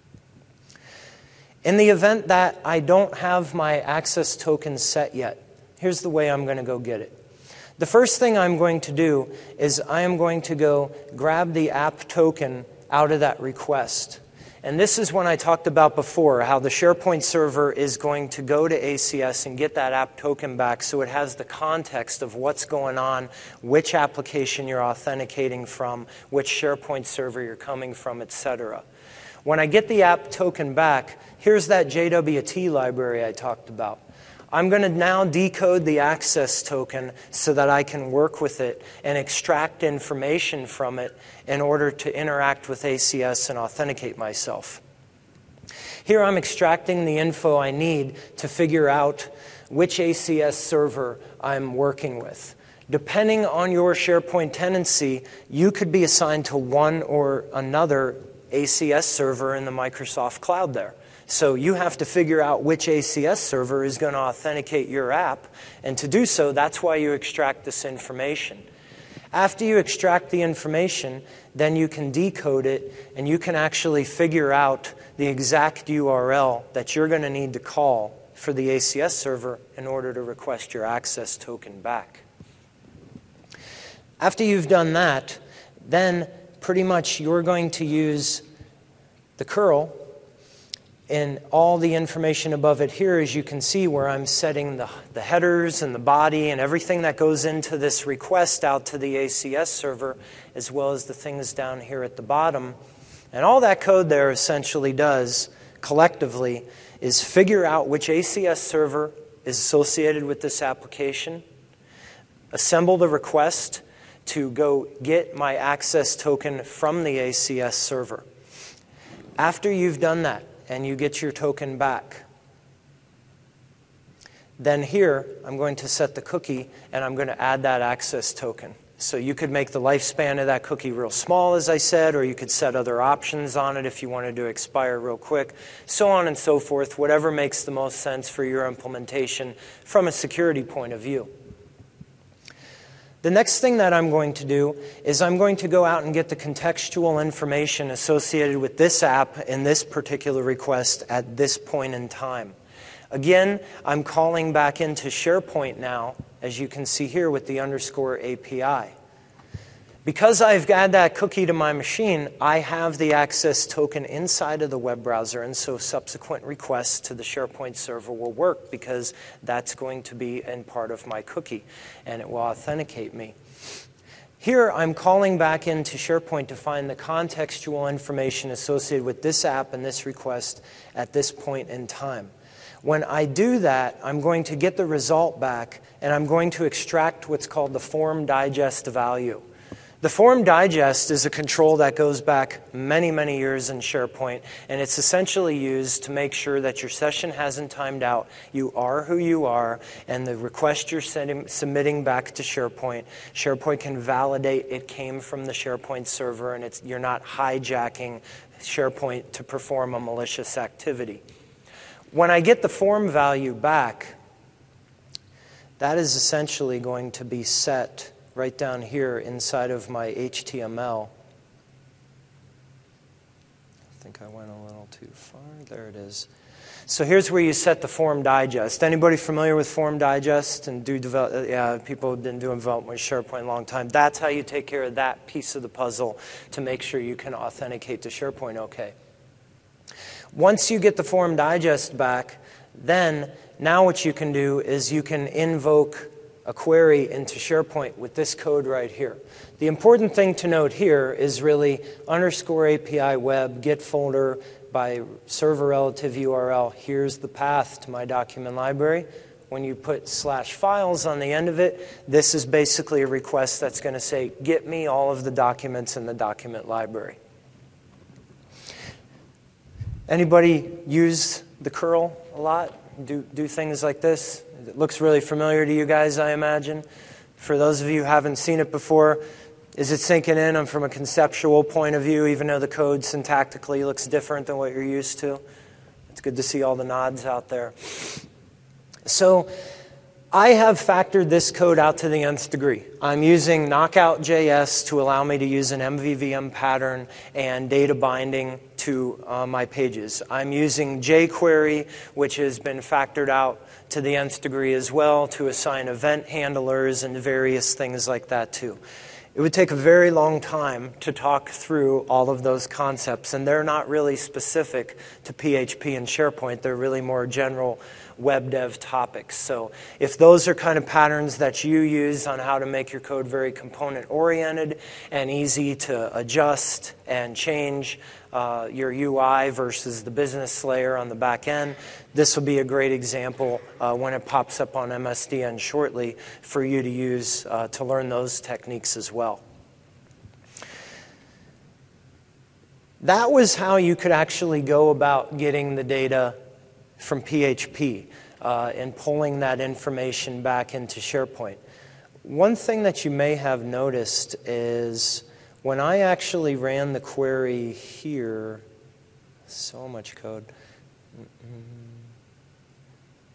In the event that I don't have my access token set yet, here's the way I'm going to go get it. The first thing I'm going to do is I am going to go grab the app token out of that request. And this is when I talked about before, how the SharePoint server is going to go to A C S and get that app token back so it has the context of what's going on, which application you're authenticating from, which SharePoint server you're coming from, et cetera. When I get the app token back, here's that J W T library I talked about. I'm going to now decode the access token so that I can work with it and extract information from it in order to interact with A C S and authenticate myself. Here I'm extracting the info I need to figure out which A C S server I'm working with. Depending on your SharePoint tenancy, you could be assigned to one or another A C S server in the Microsoft Cloud there. So you have to figure out which A C S server is going to authenticate your app. And to do so, that's why you extract this information. After you extract the information, then you can decode it, and you can actually figure out the exact U R L that you're going to need to call for the A C S server in order to request your access token back. After you've done that, then pretty much you're going to use the curl, and all the information above it here, as you can see, where I'm setting the, the headers and the body and everything that goes into this request out to the A C S server, as well as the things down here at the bottom. And all that code there essentially does, collectively, is figure out which A C S server is associated with this application, assemble the request to go get my access token from the A C S server. After you've done that, and you get your token back, then here, I'm going to set the cookie, and I'm going to add that access token. So you could make the lifespan of that cookie real small, as I said, or you could set other options on it if you wanted to expire real quick, so on and so forth, whatever makes the most sense for your implementation from a security point of view. The next thing that I'm going to do is I'm going to go out and get the contextual information associated with this app in this particular request at this point in time. Again, I'm calling back into SharePoint now, as you can see here with the underscore A P I. Because I've got that cookie to my machine, I have the access token inside of the web browser, and so subsequent requests to the SharePoint server will work because that's going to be in part of my cookie, and it will authenticate me. Here, I'm calling back into SharePoint to find the contextual information associated with this app and this request at this point in time. When I do that, I'm going to get the result back, and I'm going to extract what's called the form digest value. The form digest is a control that goes back many, many years in SharePoint, and it's essentially used to make sure that your session hasn't timed out, you are who you are, and the request you're sending, submitting back to SharePoint, SharePoint can validate it came from the SharePoint server, and it's, you're not hijacking SharePoint to perform a malicious activity. When I get the form value back, that is essentially going to be set right down here inside of my H T M L. I think I went a little too far. There it is. So here's where you set the form digest. Anybody familiar with form digest and do develop? Yeah, people have been doing development with SharePoint a long time. That's how you take care of that piece of the puzzle to make sure you can authenticate to SharePoint okay. Once you get the form digest back, then now what you can do is you can invoke a query into SharePoint with this code right here. The important thing to note here is really underscore A P I web get folder by server relative U R L. Here's the path to my document library. When you put slash files on the end of it, this is basically a request that's going to say, get me all of the documents in the document library. Anybody use the curl a lot? Do, do things like this? It looks really familiar to you guys, I imagine. For those of you who haven't seen it before, is it sinking in? I'm from a conceptual point of view, even though the code syntactically looks different than what you're used to. It's good to see all the nods out there. So I have factored this code out to the nth degree. I'm using Knockout dot J S to allow me to use an M V V M pattern and data binding to uh, my pages. I'm using jQuery, which has been factored out to the nth degree as well, to assign event handlers and various things like that too. It would take a very long time to talk through all of those concepts, and they're not really specific to P H P and SharePoint. They're really more general web dev topics. So if those are kind of patterns that you use on how to make your code very component-oriented and easy to adjust and change uh, your U I versus the business layer on the back end, this will be a great example uh, when it pops up on M S D N shortly for you to use uh, to learn those techniques as well. That was how you could actually go about getting the data from P H P uh, and pulling that information back into SharePoint. One thing that you may have noticed is when I actually ran the query here, so much code.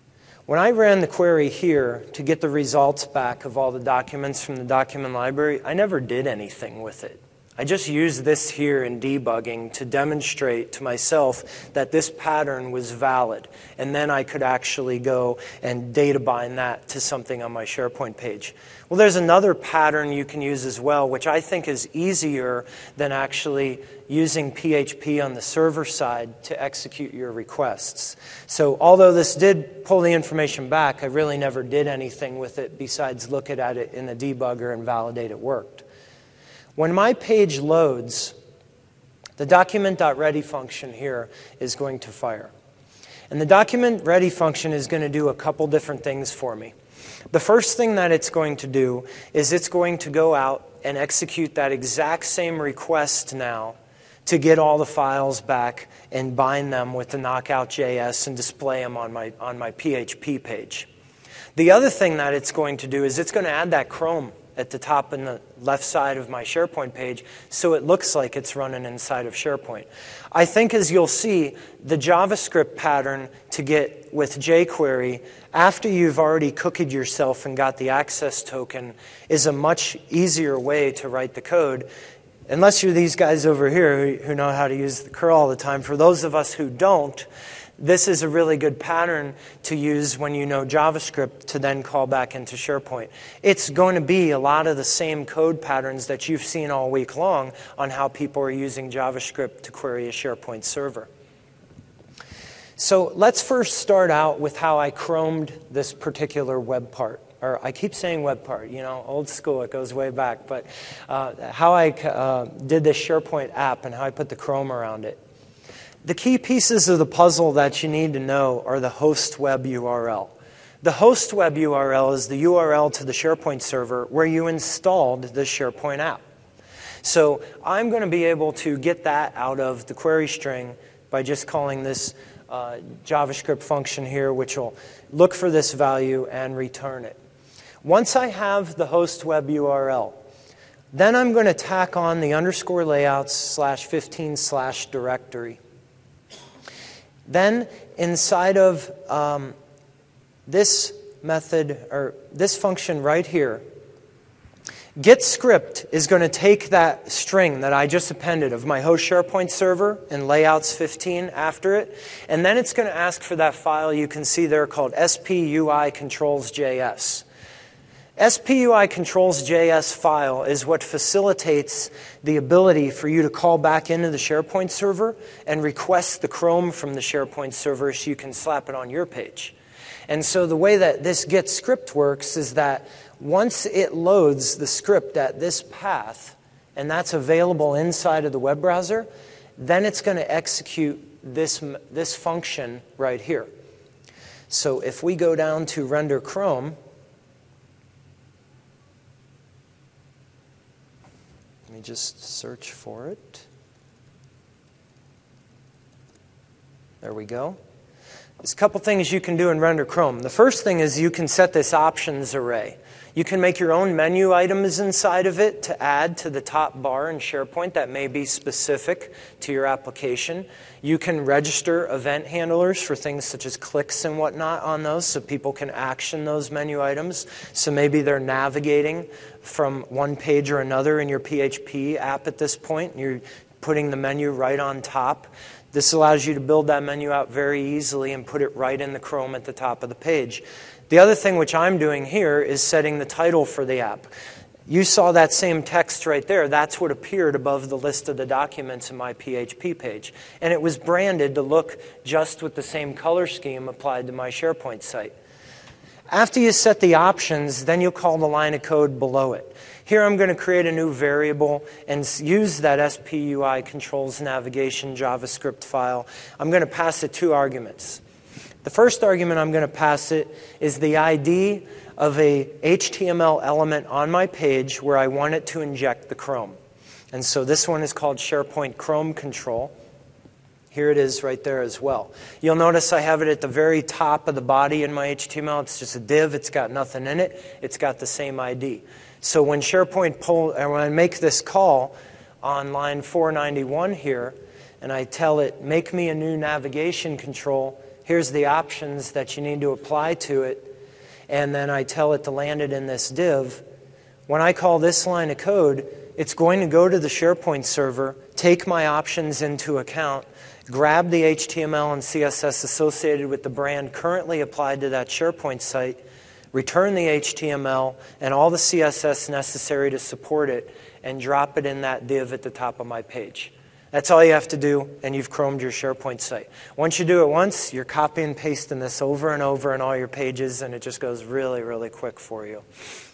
When I ran the query here to get the results back of all the documents from the document library, I never did anything with it. I just used this here in debugging to demonstrate to myself that this pattern was valid. And then I could actually go and data bind that to something on my SharePoint page. Well, there's another pattern you can use as well, which I think is easier than actually using P H P on the server side to execute your requests. So although this did pull the information back, I really never did anything with it besides look at it in the debugger and validate it worked. When my page loads, the document.ready function here is going to fire. And the document.ready function is going to do a couple different things for me. The first thing that it's going to do is it's going to go out and execute that exact same request now to get all the files back and bind them with the Knockout dot J S and display them on my, on my P H P page. The other thing that it's going to do is it's going to add that Chrome at the top and the left side of my SharePoint page so it looks like it's running inside of SharePoint. I think as you'll see, the JavaScript pattern to get with jQuery after you've already cookied yourself and got the access token is a much easier way to write the code. Unless you're these guys over here who know how to use the curl all the time. For those of us who don't, this is a really good pattern to use when you know JavaScript to then call back into SharePoint. It's going to be a lot of the same code patterns that you've seen all week long on how people are using JavaScript to query a SharePoint server. So let's first start out with how I chromed this particular web part. Or I keep saying web part, you know, old school, it goes way back. But uh, how I uh, did this SharePoint app and how I put the Chrome around it. The key pieces of the puzzle that you need to know are the host web U R L. The host web U R L is the U R L to the SharePoint server where you installed the SharePoint app. So I'm going to be able to get that out of the query string by just calling this uh, JavaScript function here, which will look for this value and return it. Once I have the host web U R L, then I'm going to tack on the underscore layouts slash fifteen slash directory. Then inside of um, this method, or this function right here, getScript is going to take that string that I just appended of my host SharePoint server and layouts fifteen after it, and then it's going to ask for that file you can see there called S P U I controls J S. S P U I controls J S file is what facilitates the ability for you to call back into the SharePoint server and request the Chrome from the SharePoint server so you can slap it on your page. And so the way that this getScript works is that once it loads the script at this path, and that's available inside of the web browser, then it's going to execute this, this function right here. So if we go down to render Chrome, let me just search for it. There we go. There's a couple things you can do in Render Chrome. The first thing is you can set this options array. You can make your own menu items inside of it to add to the top bar in SharePoint that may be specific to your application. You can register event handlers for things such as clicks and whatnot on those so people can action those menu items. So maybe they're navigating from one page or another in your P H P app at this point, and you're putting the menu right on top. This allows you to build that menu out very easily and put it right in the Chrome at the top of the page. The other thing which I'm doing here is setting the title for the app. You saw that same text right there. That's what appeared above the list of the documents in my P H P page. And it was branded to look just with the same color scheme applied to my SharePoint site. After you set the options, then you'll call the line of code below it. Here I'm going to create a new variable and use that S P U I controls navigation JavaScript file. I'm going to pass it two arguments. The first argument I'm going to pass it is the I D of a H T M L element on my page where I want it to inject the Chrome. And so this one is called SharePoint Chrome Control. Here it is right there as well. You'll notice I have it at the very top of the body in my H T M L. It's just a div. It's got nothing in it. It's got the same I D. So when SharePoint pull, or when I make this call on line four ninety-one here, and I tell it, make me a new navigation control, Here's the options that you need to apply to it. And then I tell it to land it in this div. When I call this line of code, it's going to go to the SharePoint server, take my options into account, grab the H T M L and C S S associated with the brand currently applied to that SharePoint site, return the H T M L and all the C S S necessary to support it, and drop it in that div at the top of my page. That's all you have to do, and you've Chromed your SharePoint site. Once you do it once, you're copy and pasting this over and over in all your pages, and it just goes really, really quick for you.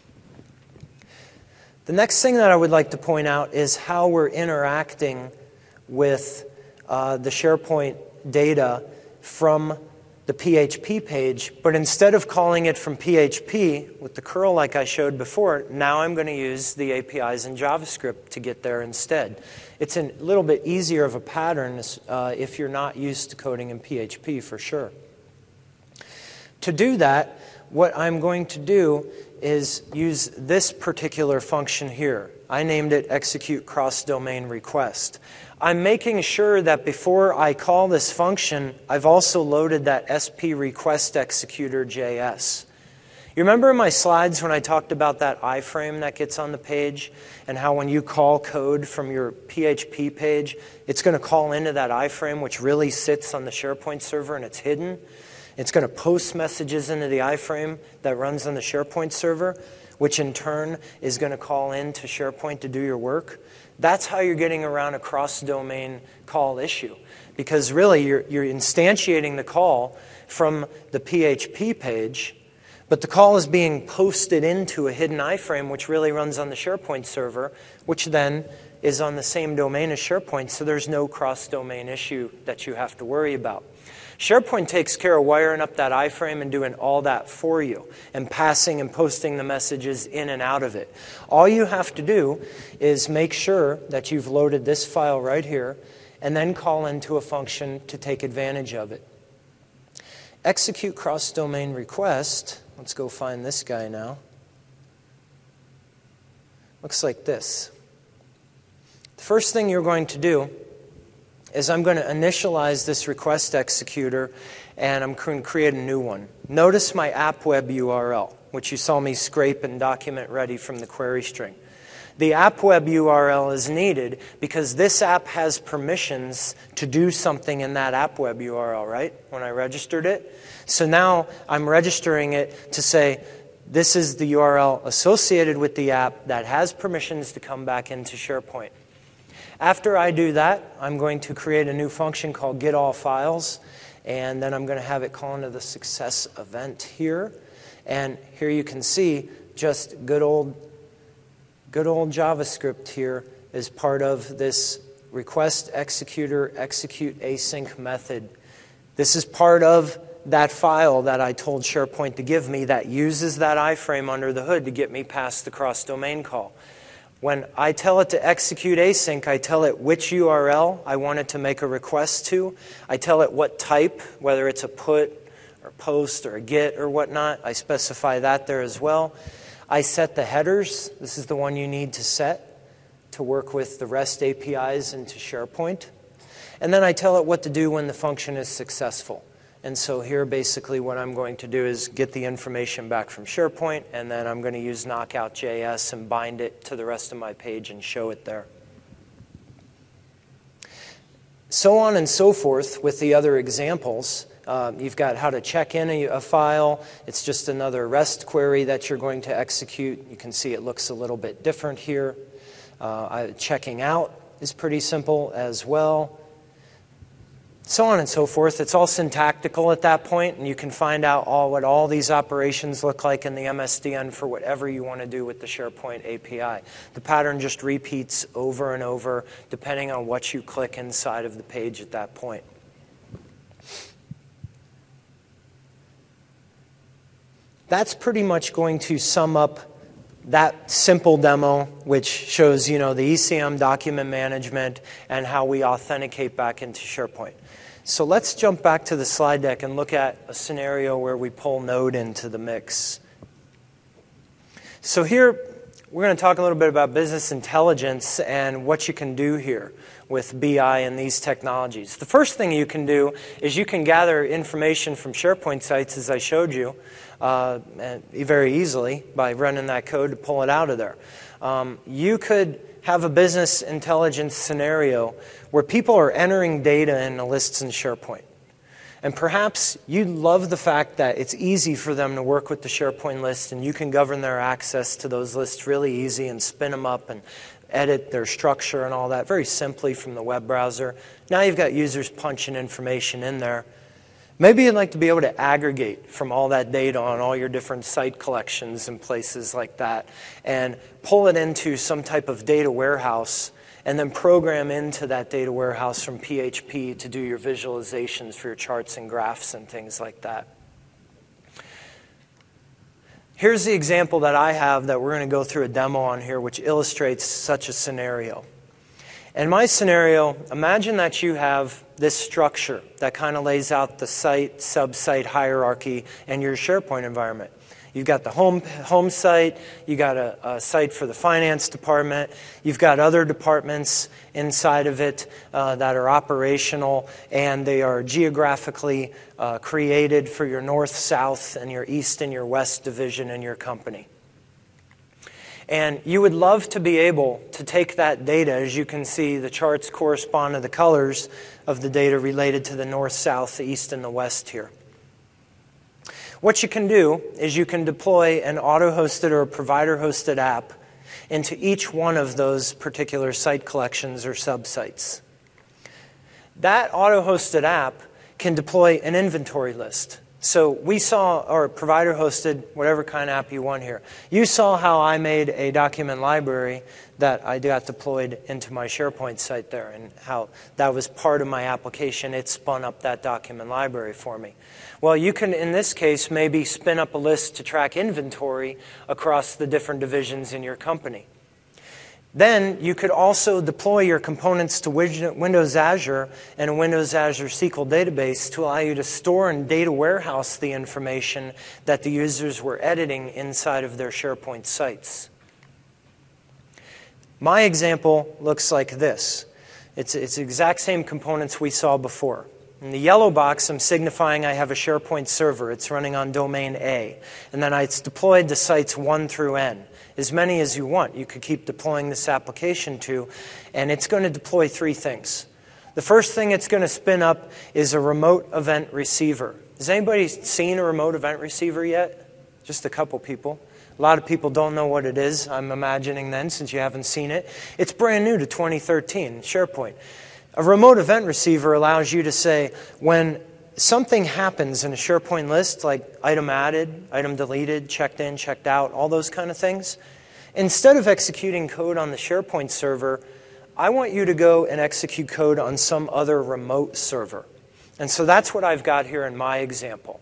The next thing that I would like to point out is how we're interacting with uh, the SharePoint data from the P H P page, but instead of calling it from P H P with the curl like I showed before, now I'm going to use the A P Is in JavaScript to get there instead. It's a little bit easier of a pattern uh, if you're not used to coding in P H P for sure. To do that, what I'm going to do is use this particular function here. I named it execute cross-domain request. I'm making sure that before I call this function, I've also loaded that S P request executor J S. You remember in my slides when I talked about that iframe that gets on the page and how when you call code from your P H P page, it's going to call into that iframe which really sits on the SharePoint server and it's hidden. It's going to post messages into the iframe that runs on the SharePoint server, which in turn is going to call into SharePoint to do your work. That's how you're getting around a cross-domain call issue. Because really, you're, you're instantiating the call from the P H P page, but the call is being posted into a hidden iframe, which really runs on the SharePoint server, which then is on the same domain as SharePoint, so there's no cross-domain issue that you have to worry about. SharePoint takes care of wiring up that iframe and doing all that for you and passing and posting the messages in and out of it. All you have to do is make sure that you've loaded this file right here and then call into a function to take advantage of it. Execute cross-domain request. Let's go find this guy now. Looks like this. The first thing you're going to do is I'm going to initialize this request executor, and I'm going to create a new one. Notice my app web U R L, which you saw me scrape and document ready from the query string. The app web U R L is needed because this app has permissions to do something in that app web U R L, right? When I registered it. So now I'm registering it to say, this is the U R L associated with the app that has permissions to come back into SharePoint. After I do that, I'm going to create a new function called getAllFiles, and then I'm going to have it call into the success event here. And here you can see just good old, good old JavaScript here is part of this request executor execute async method. This is part of that file that I told SharePoint to give me that uses that iframe under the hood to get me past the cross-domain call. When I tell it to execute async, I tell it which U R L I want it to make a request to. I tell it what type, whether it's a put or post or a get or whatnot. I specify that there as well. I set the headers. This is the one you need to set to work with the REST A P Is into SharePoint. And then I tell it what to do when the function is successful. And so here basically what I'm going to do is get the information back from SharePoint, and then I'm going to use Knockout J S and bind it to the rest of my page and show it there. So on and so forth with the other examples. Uh, you've got how to check in a, a file. It's just another REST query that you're going to execute. You can see it looks a little bit different here. Uh, I, checking out is pretty simple as well. So on and so forth. It's all syntactical at that point, and you can find out all what all these operations look like in the M S D N for whatever you want to do with the SharePoint A P I. The pattern just repeats over and over depending on what you click inside of the page at that point. That's pretty much going to sum up that simple demo, which shows, you know, the E C M document management and how we authenticate back into SharePoint. So let's jump back to the slide deck and look at a scenario where we pull Node into the mix. So here we're going to talk a little bit about business intelligence and what you can do here with B I and these technologies. The first thing you can do is you can gather information from SharePoint sites, as I showed you, uh, very easily by running that code to pull it out of there. Um, you could have a business intelligence scenario where people are entering data into lists in SharePoint. And perhaps you love the fact that it's easy for them to work with the SharePoint list and you can govern their access to those lists really easy and spin them up and edit their structure and all that very simply from the web browser. Now you've got users punching information in there. Maybe you'd like to be able to aggregate from all that data on all your different site collections and places like that and pull it into some type of data warehouse and then program into that data warehouse from P H P to do your visualizations for your charts and graphs and things like that. Here's the example that I have that we're going to go through a demo on here which illustrates such a scenario. In my scenario, imagine that you have this structure that kind of lays out the site, sub-site hierarchy in your SharePoint environment. You've got the home, home site, you've got a, a site for the finance department, you've got other departments inside of it uh, that are operational, and they are geographically uh, created for your north, south, and your east and your west division in your company. And you would love to be able to take that data. As you can see, the charts correspond to the colors of the data related to the north, south, the east, and the west here. What you can do is you can deploy an auto-hosted or a provider-hosted app into each one of those particular site collections or sub-sites. That auto-hosted app can deploy an inventory list. So we saw, or provider-hosted, whatever kind of app you want here. You saw how I made a document library that I got deployed into my SharePoint site there and how that was part of my application. It spun up that document library for me. Well, you can, in this case, maybe spin up a list to track inventory across the different divisions in your company. Then you could also deploy your components to Windows Azure and a Windows Azure S Q L database to allow you to store and data warehouse the information that the users were editing inside of their SharePoint sites. My example looks like this. It's, it's the exact same components we saw before. In the yellow box, I'm signifying I have a SharePoint server. It's running on domain A. And then it's deployed to sites one through N. As many as you want. You could keep deploying this application to. And it's going to deploy three things. The first thing it's going to spin up is a remote event receiver. Has anybody seen a remote event receiver yet? Just a couple people. A lot of people don't know what it is, I'm imagining then, since you haven't seen it. It's brand new to twenty thirteen, SharePoint. A remote event receiver allows you to say, when something happens in a SharePoint list, like item added, item deleted, checked in, checked out, all those kind of things, instead of executing code on the SharePoint server, I want you to go and execute code on some other remote server. And so that's what I've got here in my example.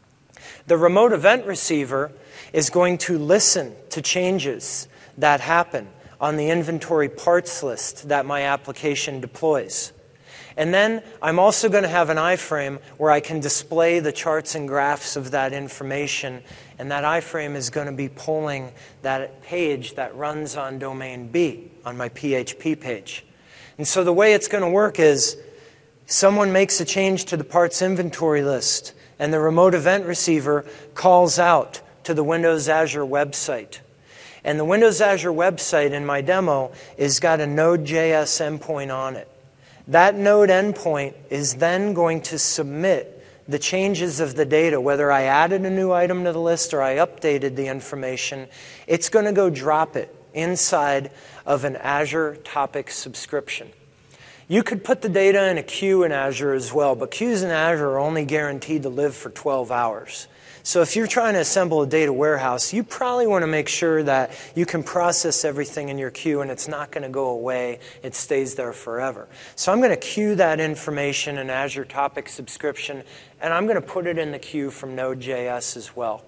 The remote event receiver is going to listen to changes that happen on the inventory parts list that my application deploys. And then I'm also going to have an iframe where I can display the charts and graphs of that information. And that iframe is going to be pulling that page that runs on domain B, on my P H P page. And so the way it's going to work is someone makes a change to the parts inventory list, and the remote event receiver calls out to the Windows Azure website. And the Windows Azure website in my demo has got a Node.js endpoint on it. That Node endpoint is then going to submit the changes of the data, whether I added a new item to the list or I updated the information. It's going to go drop it inside of an Azure topic subscription. You could put the data in a queue in Azure as well, but queues in Azure are only guaranteed to live for twelve hours. So if you're trying to assemble a data warehouse, you probably want to make sure that you can process everything in your queue and it's not going to go away. It stays there forever. So I'm going to queue that information in Azure Topic subscription, and I'm going to put it in the queue from Node.js as well.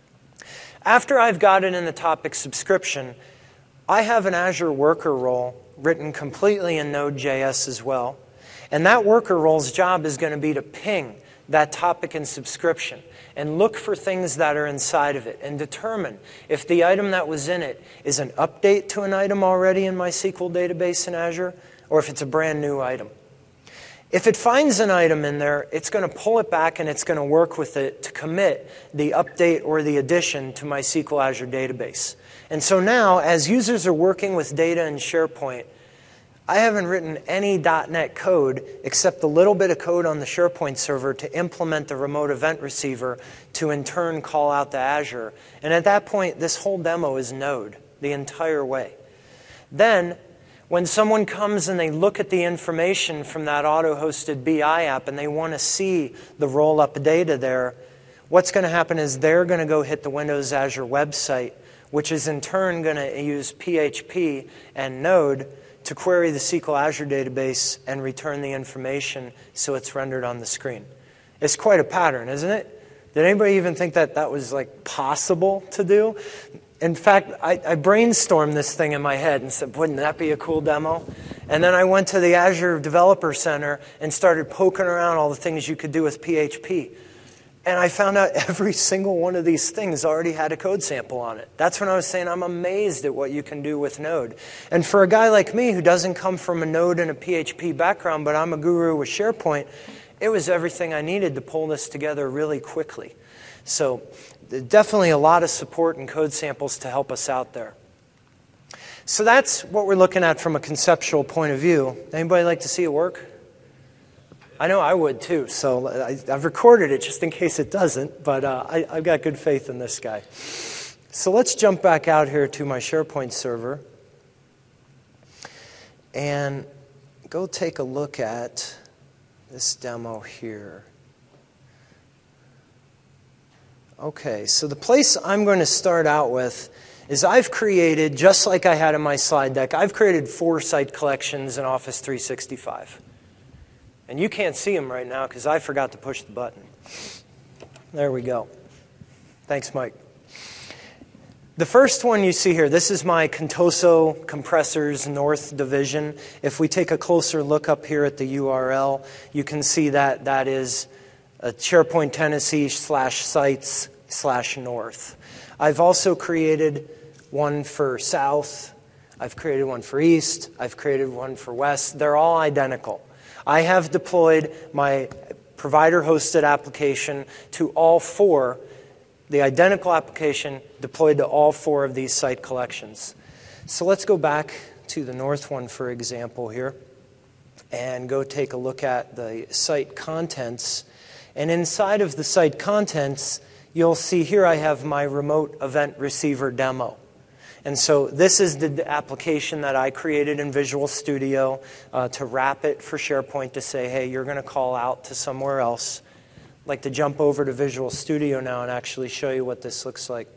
After I've got it in the topic subscription, I have an Azure worker role written completely in Node.js as well. And that worker role's job is going to be to ping that topic and subscription and look for things that are inside of it and determine if the item that was in it is an update to an item already in MySQL database in Azure or if it's a brand new item. If it finds an item in there, it's going to pull it back and it's going to work with it to commit the update or the addition to MySQL Azure database. And so now, as users are working with data in SharePoint, I haven't written any .NET code except a little bit of code on the SharePoint server to implement the remote event receiver to in turn call out to Azure. And at that point, this whole demo is Node the entire way. Then, when someone comes and they look at the information from that auto-hosted B I app and they want to see the roll-up data there, what's going to happen is they're going to go hit the Windows Azure website, which is in turn going to use P H P and Node to query the S Q L Azure database and return the information so it's rendered on the screen. It's quite a pattern, isn't it? Did anybody even think that that was like possible to do? In fact, I, I brainstormed this thing in my head and said, wouldn't that be a cool demo? And then I went to the Azure Developer Center and started poking around all the things you could do with P H P. And I found out every single one of these things already had a code sample on it. That's when I was saying I'm amazed at what you can do with Node. And for a guy like me who doesn't come from a Node and a P H P background, but I'm a guru with SharePoint, it was everything I needed to pull this together really quickly. So definitely a lot of support and code samples to help us out there. So that's what we're looking at from a conceptual point of view. Anybody like to see it work? I know I would too, so I, I've recorded it just in case it doesn't, but uh, I, I've got good faith in this guy. So let's jump back out here to my SharePoint server and go take a look at this demo here. Okay, so the place I'm going to start out with is I've created, just like I had in my slide deck, I've created four site collections in Office three sixty-five. And you can't see them right now because I forgot to push the button. There we go. Thanks, Mike. The first one you see here, this is my Contoso Compressors North Division. If we take a closer look up here at the U R L, you can see that that is a SharePoint Tennessee slash sites slash north. I've also created one for south. I've created one for east. I've created one for west. They're all identical. I have deployed my provider-hosted application to all four, the identical application deployed to all four of these site collections. So let's go back to the north one, for example, here, and go take a look at the site contents. And inside of the site contents, you'll see here I have my remote event receiver demo. And so this is the application that I created in Visual Studio uh, to wrap it for SharePoint to say, hey, you're going to call out to somewhere else. I'd like to jump over to Visual Studio now and actually show you what this looks like.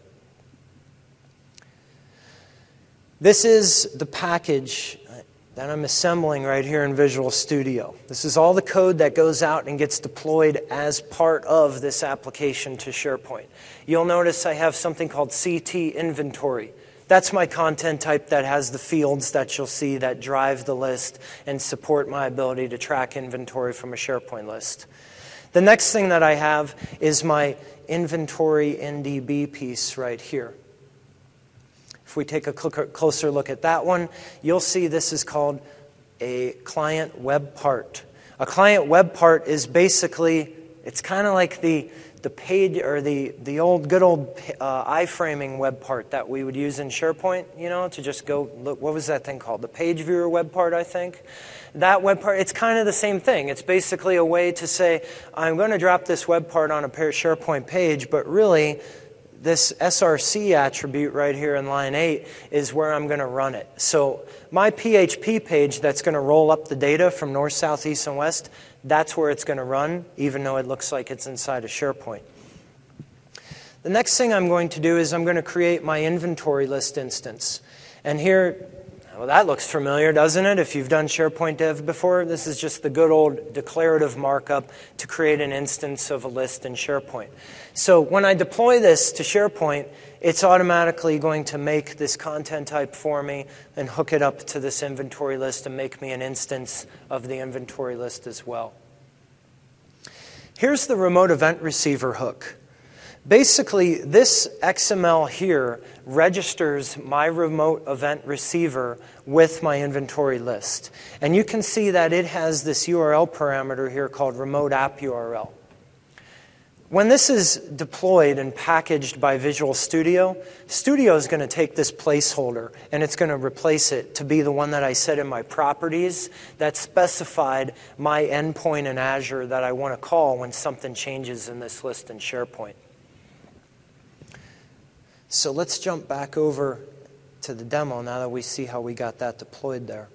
This is the package that I'm assembling right here in Visual Studio. This is all the code that goes out and gets deployed as part of this application to SharePoint. You'll notice I have something called C T inventory. That's my content type that has the fields that you'll see that drive the list and support my ability to track inventory from a SharePoint list. The next thing that I have is my inventory N D B piece right here. If we take a closer look at that one, you'll see this is called a client web part. A client web part is basically, it's kind of like the the page or the the old good old uh, iframing web part that we would use in SharePoint, you know, to just go look. What was that thing called? The page viewer web part, I think. That web part, it's kind of the same thing. It's basically a way to say, I'm going to drop this web part on a SharePoint page, but really, this S R C attribute right here in line eight is where I'm going to run it. So my P H P page that's going to roll up the data from north, south, east, and west, that's where it's going to run, even though it looks like it's inside of SharePoint. The next thing I'm going to do is I'm going to create my inventory list instance. And here, well, that looks familiar, doesn't it? If you've done SharePoint Dev before, this is just the good old declarative markup to create an instance of a list in SharePoint. So when I deploy this to SharePoint, it's automatically going to make this content type for me and hook it up to this inventory list and make me an instance of the inventory list as well. Here's the remote event receiver hook. Basically, this X M L here registers my remote event receiver with my inventory list. And you can see that it has this U R L parameter here called remote app U R L. When this is deployed and packaged by Visual Studio, Studio is going to take this placeholder and it's going to replace it to be the one that I set in my properties that specified my endpoint in Azure that I want to call when something changes in this list in SharePoint. So let's jump back over to the demo now that we see how we got that deployed there.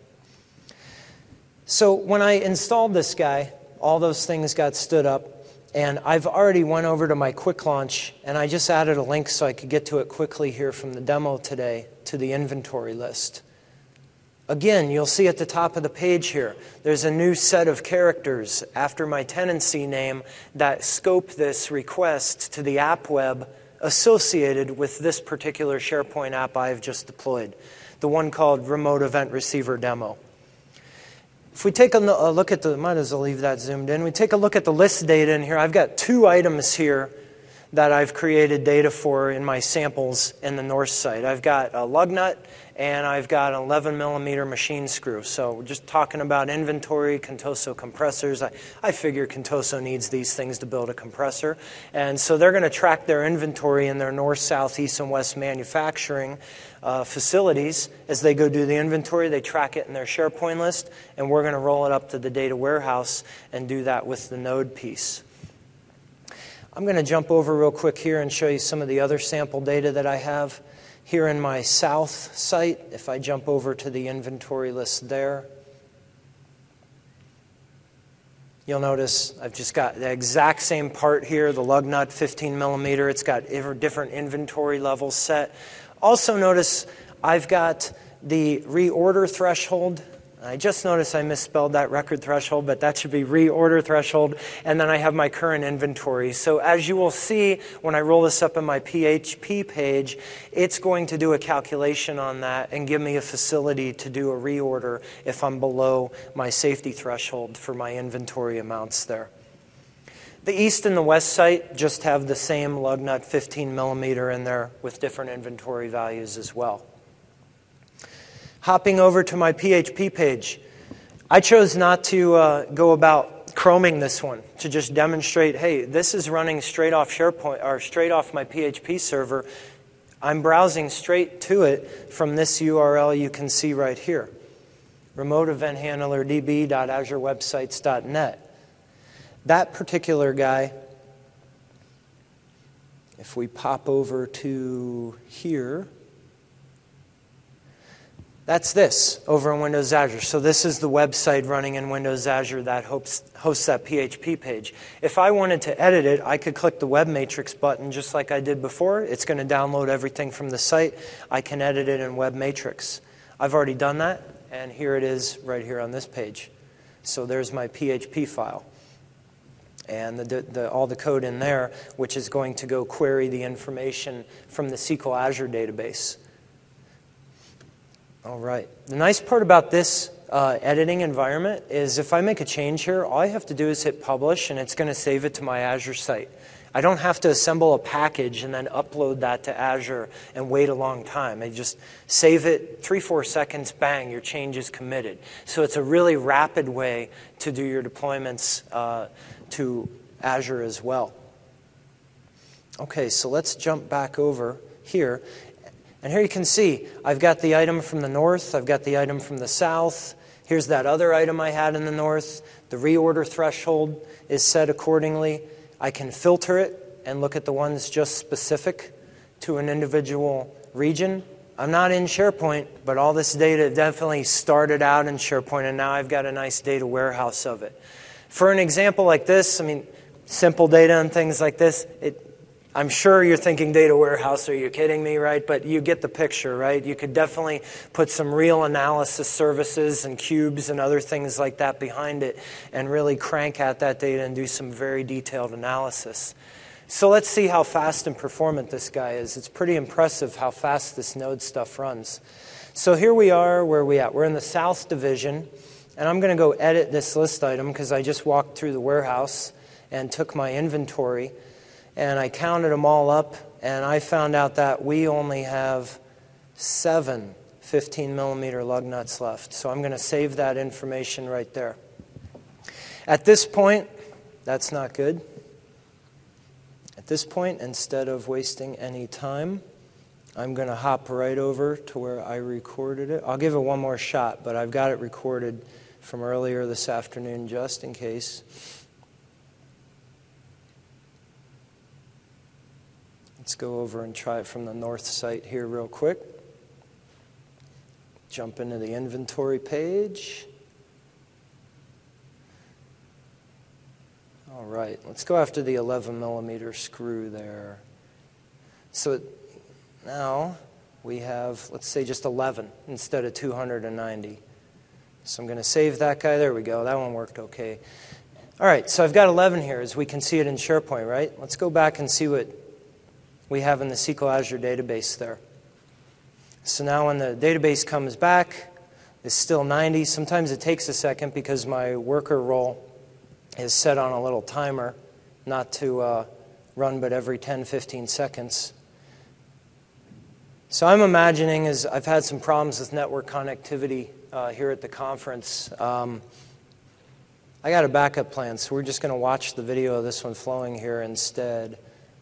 So when I installed this guy, all those things got stood up. And I've already went over to my quick launch, and I just added a link so I could get to it quickly here from the demo today to the inventory list. Again, you'll see at the top of the page here, there's a new set of characters after my tenancy name that scope this request to the app web associated with this particular SharePoint app I've just deployed, the one called Remote Event Receiver Demo. If we take a look at the, might as well leave that zoomed in. We take a look at the list data in here. I've got two items here that I've created data for in my samples in the north side. I've got a lug nut and I've got an eleven millimeter machine screw. So we're just talking about inventory, Contoso compressors. I, I figure Contoso needs these things to build a compressor. And so they're going to track their inventory in their north, south, east, and west manufacturing uh, facilities. As they go do the inventory, they track it in their SharePoint list, and we're going to roll it up to the data warehouse and do that with the node piece. I'm going to jump over real quick here and show you some of the other sample data that I have. Here in my south site, if I jump over to the inventory list there, you'll notice I've just got the exact same part here, the lug nut, fifteen millimeter. It's got different inventory levels set. Also notice I've got the reorder threshold. I just noticed I misspelled that record threshold, but that should be reorder threshold. And then I have my current inventory. So as you will see, when I roll this up in my P H P page, it's going to do a calculation on that and give me a facility to do a reorder if I'm below my safety threshold for my inventory amounts there. The east and the west site just have the same lug nut fifteen millimeter in there with different inventory values as well. Hopping over to my P H P page, I chose not to uh, go about chroming this one to just demonstrate, hey, this is running straight off SharePoint or straight off my P H P server. I'm browsing straight to it from this U R L you can see right here, remote event handler d b dot azure websites dot net. That particular guy, if we pop over to here, that's this over in Windows Azure. So this is the website running in Windows Azure that hosts, hosts that P H P page. If I wanted to edit it, I could click the Web Matrix button just like I did before. It's going to download everything from the site. I can edit it in Web Matrix. I've already done that, and here it is right here on this page. So there's my P H P file. And the, the, all the code in there, which is going to go query the information from the S Q L Azure database. All right. The nice part about this uh, editing environment is if I make a change here, all I have to do is hit publish, and it's going to save it to my Azure site. I don't have to assemble a package and then upload that to Azure and wait a long time. I just save it, three, four seconds, bang, your change is committed. So it's a really rapid way to do your deployments uh, to Azure as well. Okay, so let's jump back over here. And here you can see, I've got the item from the north, I've got the item from the south. Here's that other item I had in the north. The reorder threshold is set accordingly. I can filter it and look at the ones just specific to an individual region. I'm not in SharePoint, but all this data definitely started out in SharePoint, and now I've got a nice data warehouse of it. For an example like this, I mean, simple data and things like this, it I'm sure you're thinking data warehouse, are you kidding me, right? But you get the picture, right? You could definitely put some real analysis services and cubes and other things like that behind it and really crank at that data and do some very detailed analysis. So let's see how fast and performant this guy is. It's pretty impressive how fast this node stuff runs. So here we are, where are we at? We're in the South Division, and I'm going to go edit this list item because I just walked through the warehouse. and took my inventory, and I counted them all up, and I found out that we only have seven fifteen millimeter lug nuts left. So I'm going to save that information right there. At this point, that's not good. At this point, instead of wasting any time, I'm going to hop right over to where I recorded it. I'll give it one more shot, but I've got it recorded from earlier this afternoon just in case. Let's go over and try it from the north site here real quick. Jump into the inventory page. All right, let's go after the eleven millimeter screw there. So now we have, let's say, just eleven instead of two hundred ninety. So I'm going to save that guy. There we go. That one worked okay. All right, so I've got eleven here, as we can see it in SharePoint, right? Let's go back and see what we have in the S Q L Azure database there. So now when the database comes back, it's still ninety. Sometimes it takes a second because my worker role is set on a little timer, not to uh, run but every ten, fifteen seconds. So I'm imagining, as I've had some problems with network connectivity uh, here at the conference, um, I got a backup plan, so we're just going to watch the video of this one flowing here instead.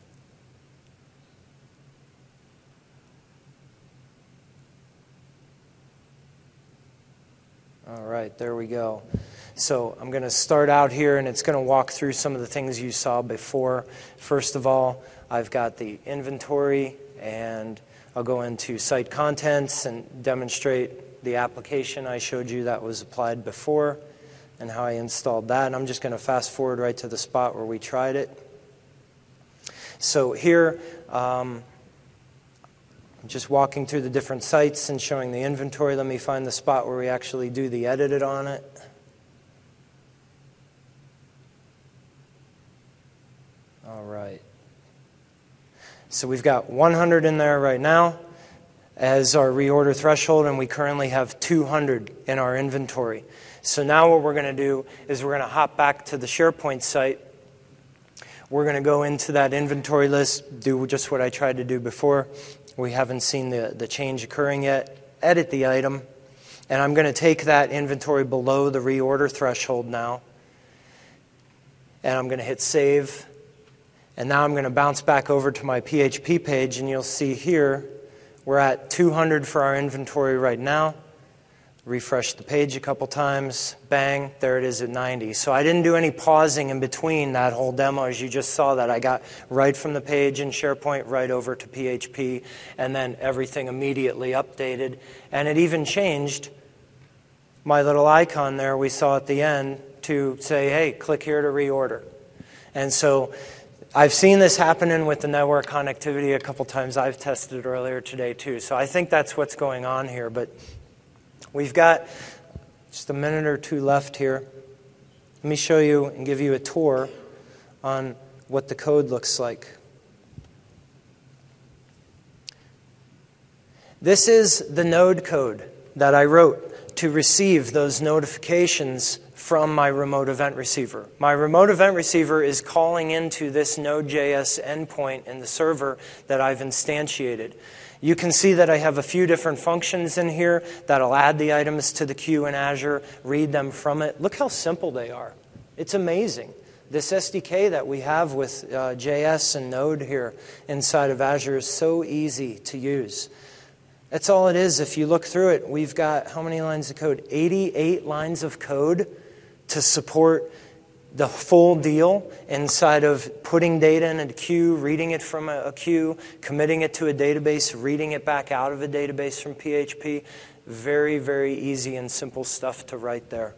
All right, there we go. So I'm going to start out here, and it's going to walk through some of the things you saw before. First of all, I've got the inventory, and I'll go into site contents and demonstrate the application I showed you that was applied before and how I installed that. And I'm just going to fast forward right to the spot where we tried it. So here, um, I'm just walking through the different sites and showing the inventory. Let me find the spot where we actually do the edited on it. All right. So we've got one hundred in there right now as our reorder threshold, and we currently have two hundred in our inventory. So now what we're going to do is we're going to hop back to the SharePoint site. We're going to go into that inventory list, do just what I tried to do before. We haven't seen the, the change occurring yet. Edit the item. And I'm going to take that inventory below the reorder threshold now. And I'm going to hit save. And now I'm going to bounce back over to my P H P page, and you'll see here we're at two hundred for our inventory right now. Refresh the page a couple times. Bang, there it is at ninety. So I didn't do any pausing in between that whole demo. As you just saw that, I got right from the page in SharePoint right over to P H P, and then everything immediately updated. And it even changed my little icon there we saw at the end to say, hey, click here to reorder. And so I've seen this happening with the network connectivity a couple times. I've tested it earlier today too. So I think that's what's going on here. But we've got just a minute or two left here. Let me show you and give you a tour on what the code looks like. This is the node code that I wrote to receive those notifications from my remote event receiver. My remote event receiver is calling into this Node.js endpoint in the server that I've instantiated. You can see that I have a few different functions in here that'll add the items to the queue in Azure, read them from it. Look how simple they are. It's amazing. This S D K that we have with uh, J S and Node here inside of Azure is so easy to use. That's all it is. If you look through it, we've got how many lines of code? eighty-eight lines of code to support the full deal inside of putting data in a queue, reading it from a, a queue, committing it to a database, reading it back out of a database from P H P. Very, very easy and simple stuff to write there.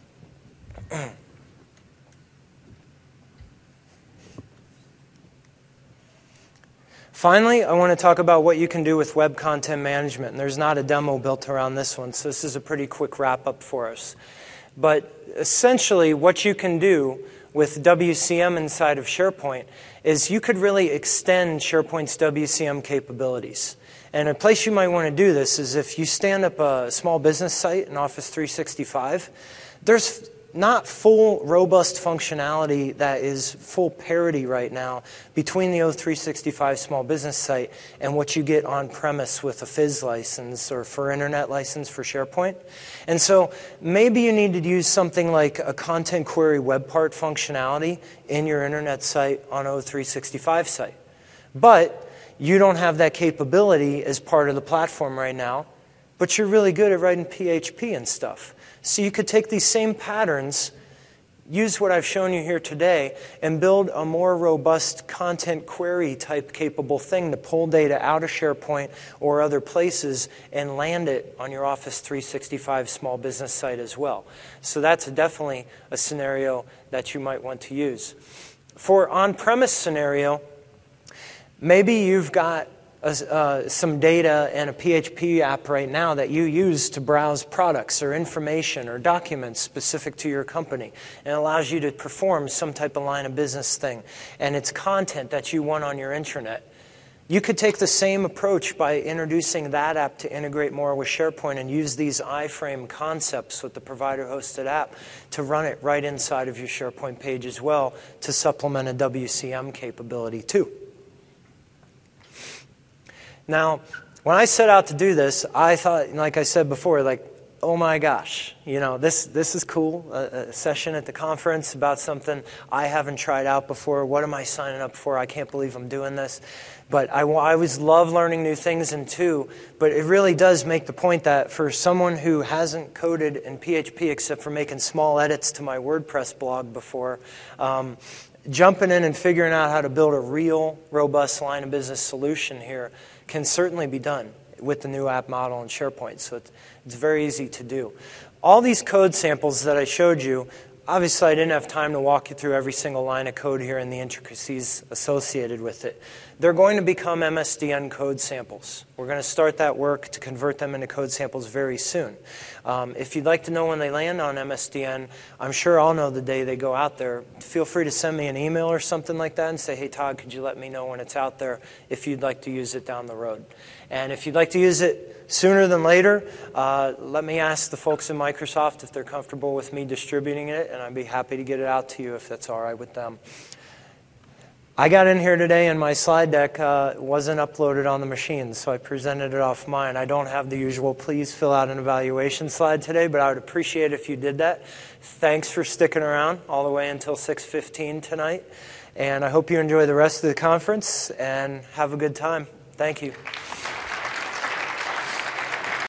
Finally, I want to talk about what you can do with web content management. And there's not a demo built around this one, so this is a pretty quick wrap-up for us. But essentially, what you can do with W C M inside of SharePoint is you could really extend SharePoint's W C M capabilities. And a place you might want to do this is if you stand up a small business site in Office three sixty-five, there's not full, robust functionality that is full parity right now between the O three sixty-five small business site and what you get on-premise with a F I S license or for internet license for SharePoint. And so maybe you need to use something like a content query web part functionality in your internet site on O three sixty-five site. But you don't have that capability as part of the platform right now, but you're really good at writing P H P and stuff. So you could take these same patterns, use what I've shown you here today, and build a more robust content query type capable thing to pull data out of SharePoint or other places and land it on your Office three sixty-five small business site as well. So that's definitely a scenario that you might want to use. For on-premise scenario, maybe you've got Uh, some data and a P H P app right now that you use to browse products or information or documents specific to your company, and it allows you to perform some type of line of business thing, and it's content that you want on your intranet. You could take the same approach by introducing that app to integrate more with SharePoint and use these iframe concepts with the provider-hosted app to run it right inside of your SharePoint page as well to supplement a W C M capability too. Now, when I set out to do this, I thought, like I said before, like, oh my gosh, you know, this this is cool, a, a session at the conference about something I haven't tried out before. What am I signing up for? I can't believe I'm doing this. But I, I always love learning new things, and too, but it really does make the point that for someone who hasn't coded in P H P except for making small edits to my WordPress blog before, um, jumping in and figuring out how to build a real, robust line of business solution here can certainly be done with the new app model in SharePoint. So it's, it's very easy to do. All these code samples that I showed you, obviously I didn't have time to walk you through every single line of code here and the intricacies associated with it. They're going to become M S D N code samples. We're going to start that work to convert them into code samples very soon. Um, if you'd like to know when they land on M S D N, I'm sure I'll know the day they go out there. Feel free to send me an email or something like that and say, hey, Todd, could you let me know when it's out there if you'd like to use it down the road. And if you'd like to use it sooner than later, uh, let me ask the folks in Microsoft if they're comfortable with me distributing it, and I'd be happy to get it out to you if that's all right with them. I got in here today and my slide deck uh, wasn't uploaded on the machine, so I presented it off mine. I don't have the usual please fill out an evaluation slide today, but I would appreciate it if you did that. Thanks for sticking around all the way until six fifteen tonight, and I hope you enjoy the rest of the conference and have a good time. Thank you.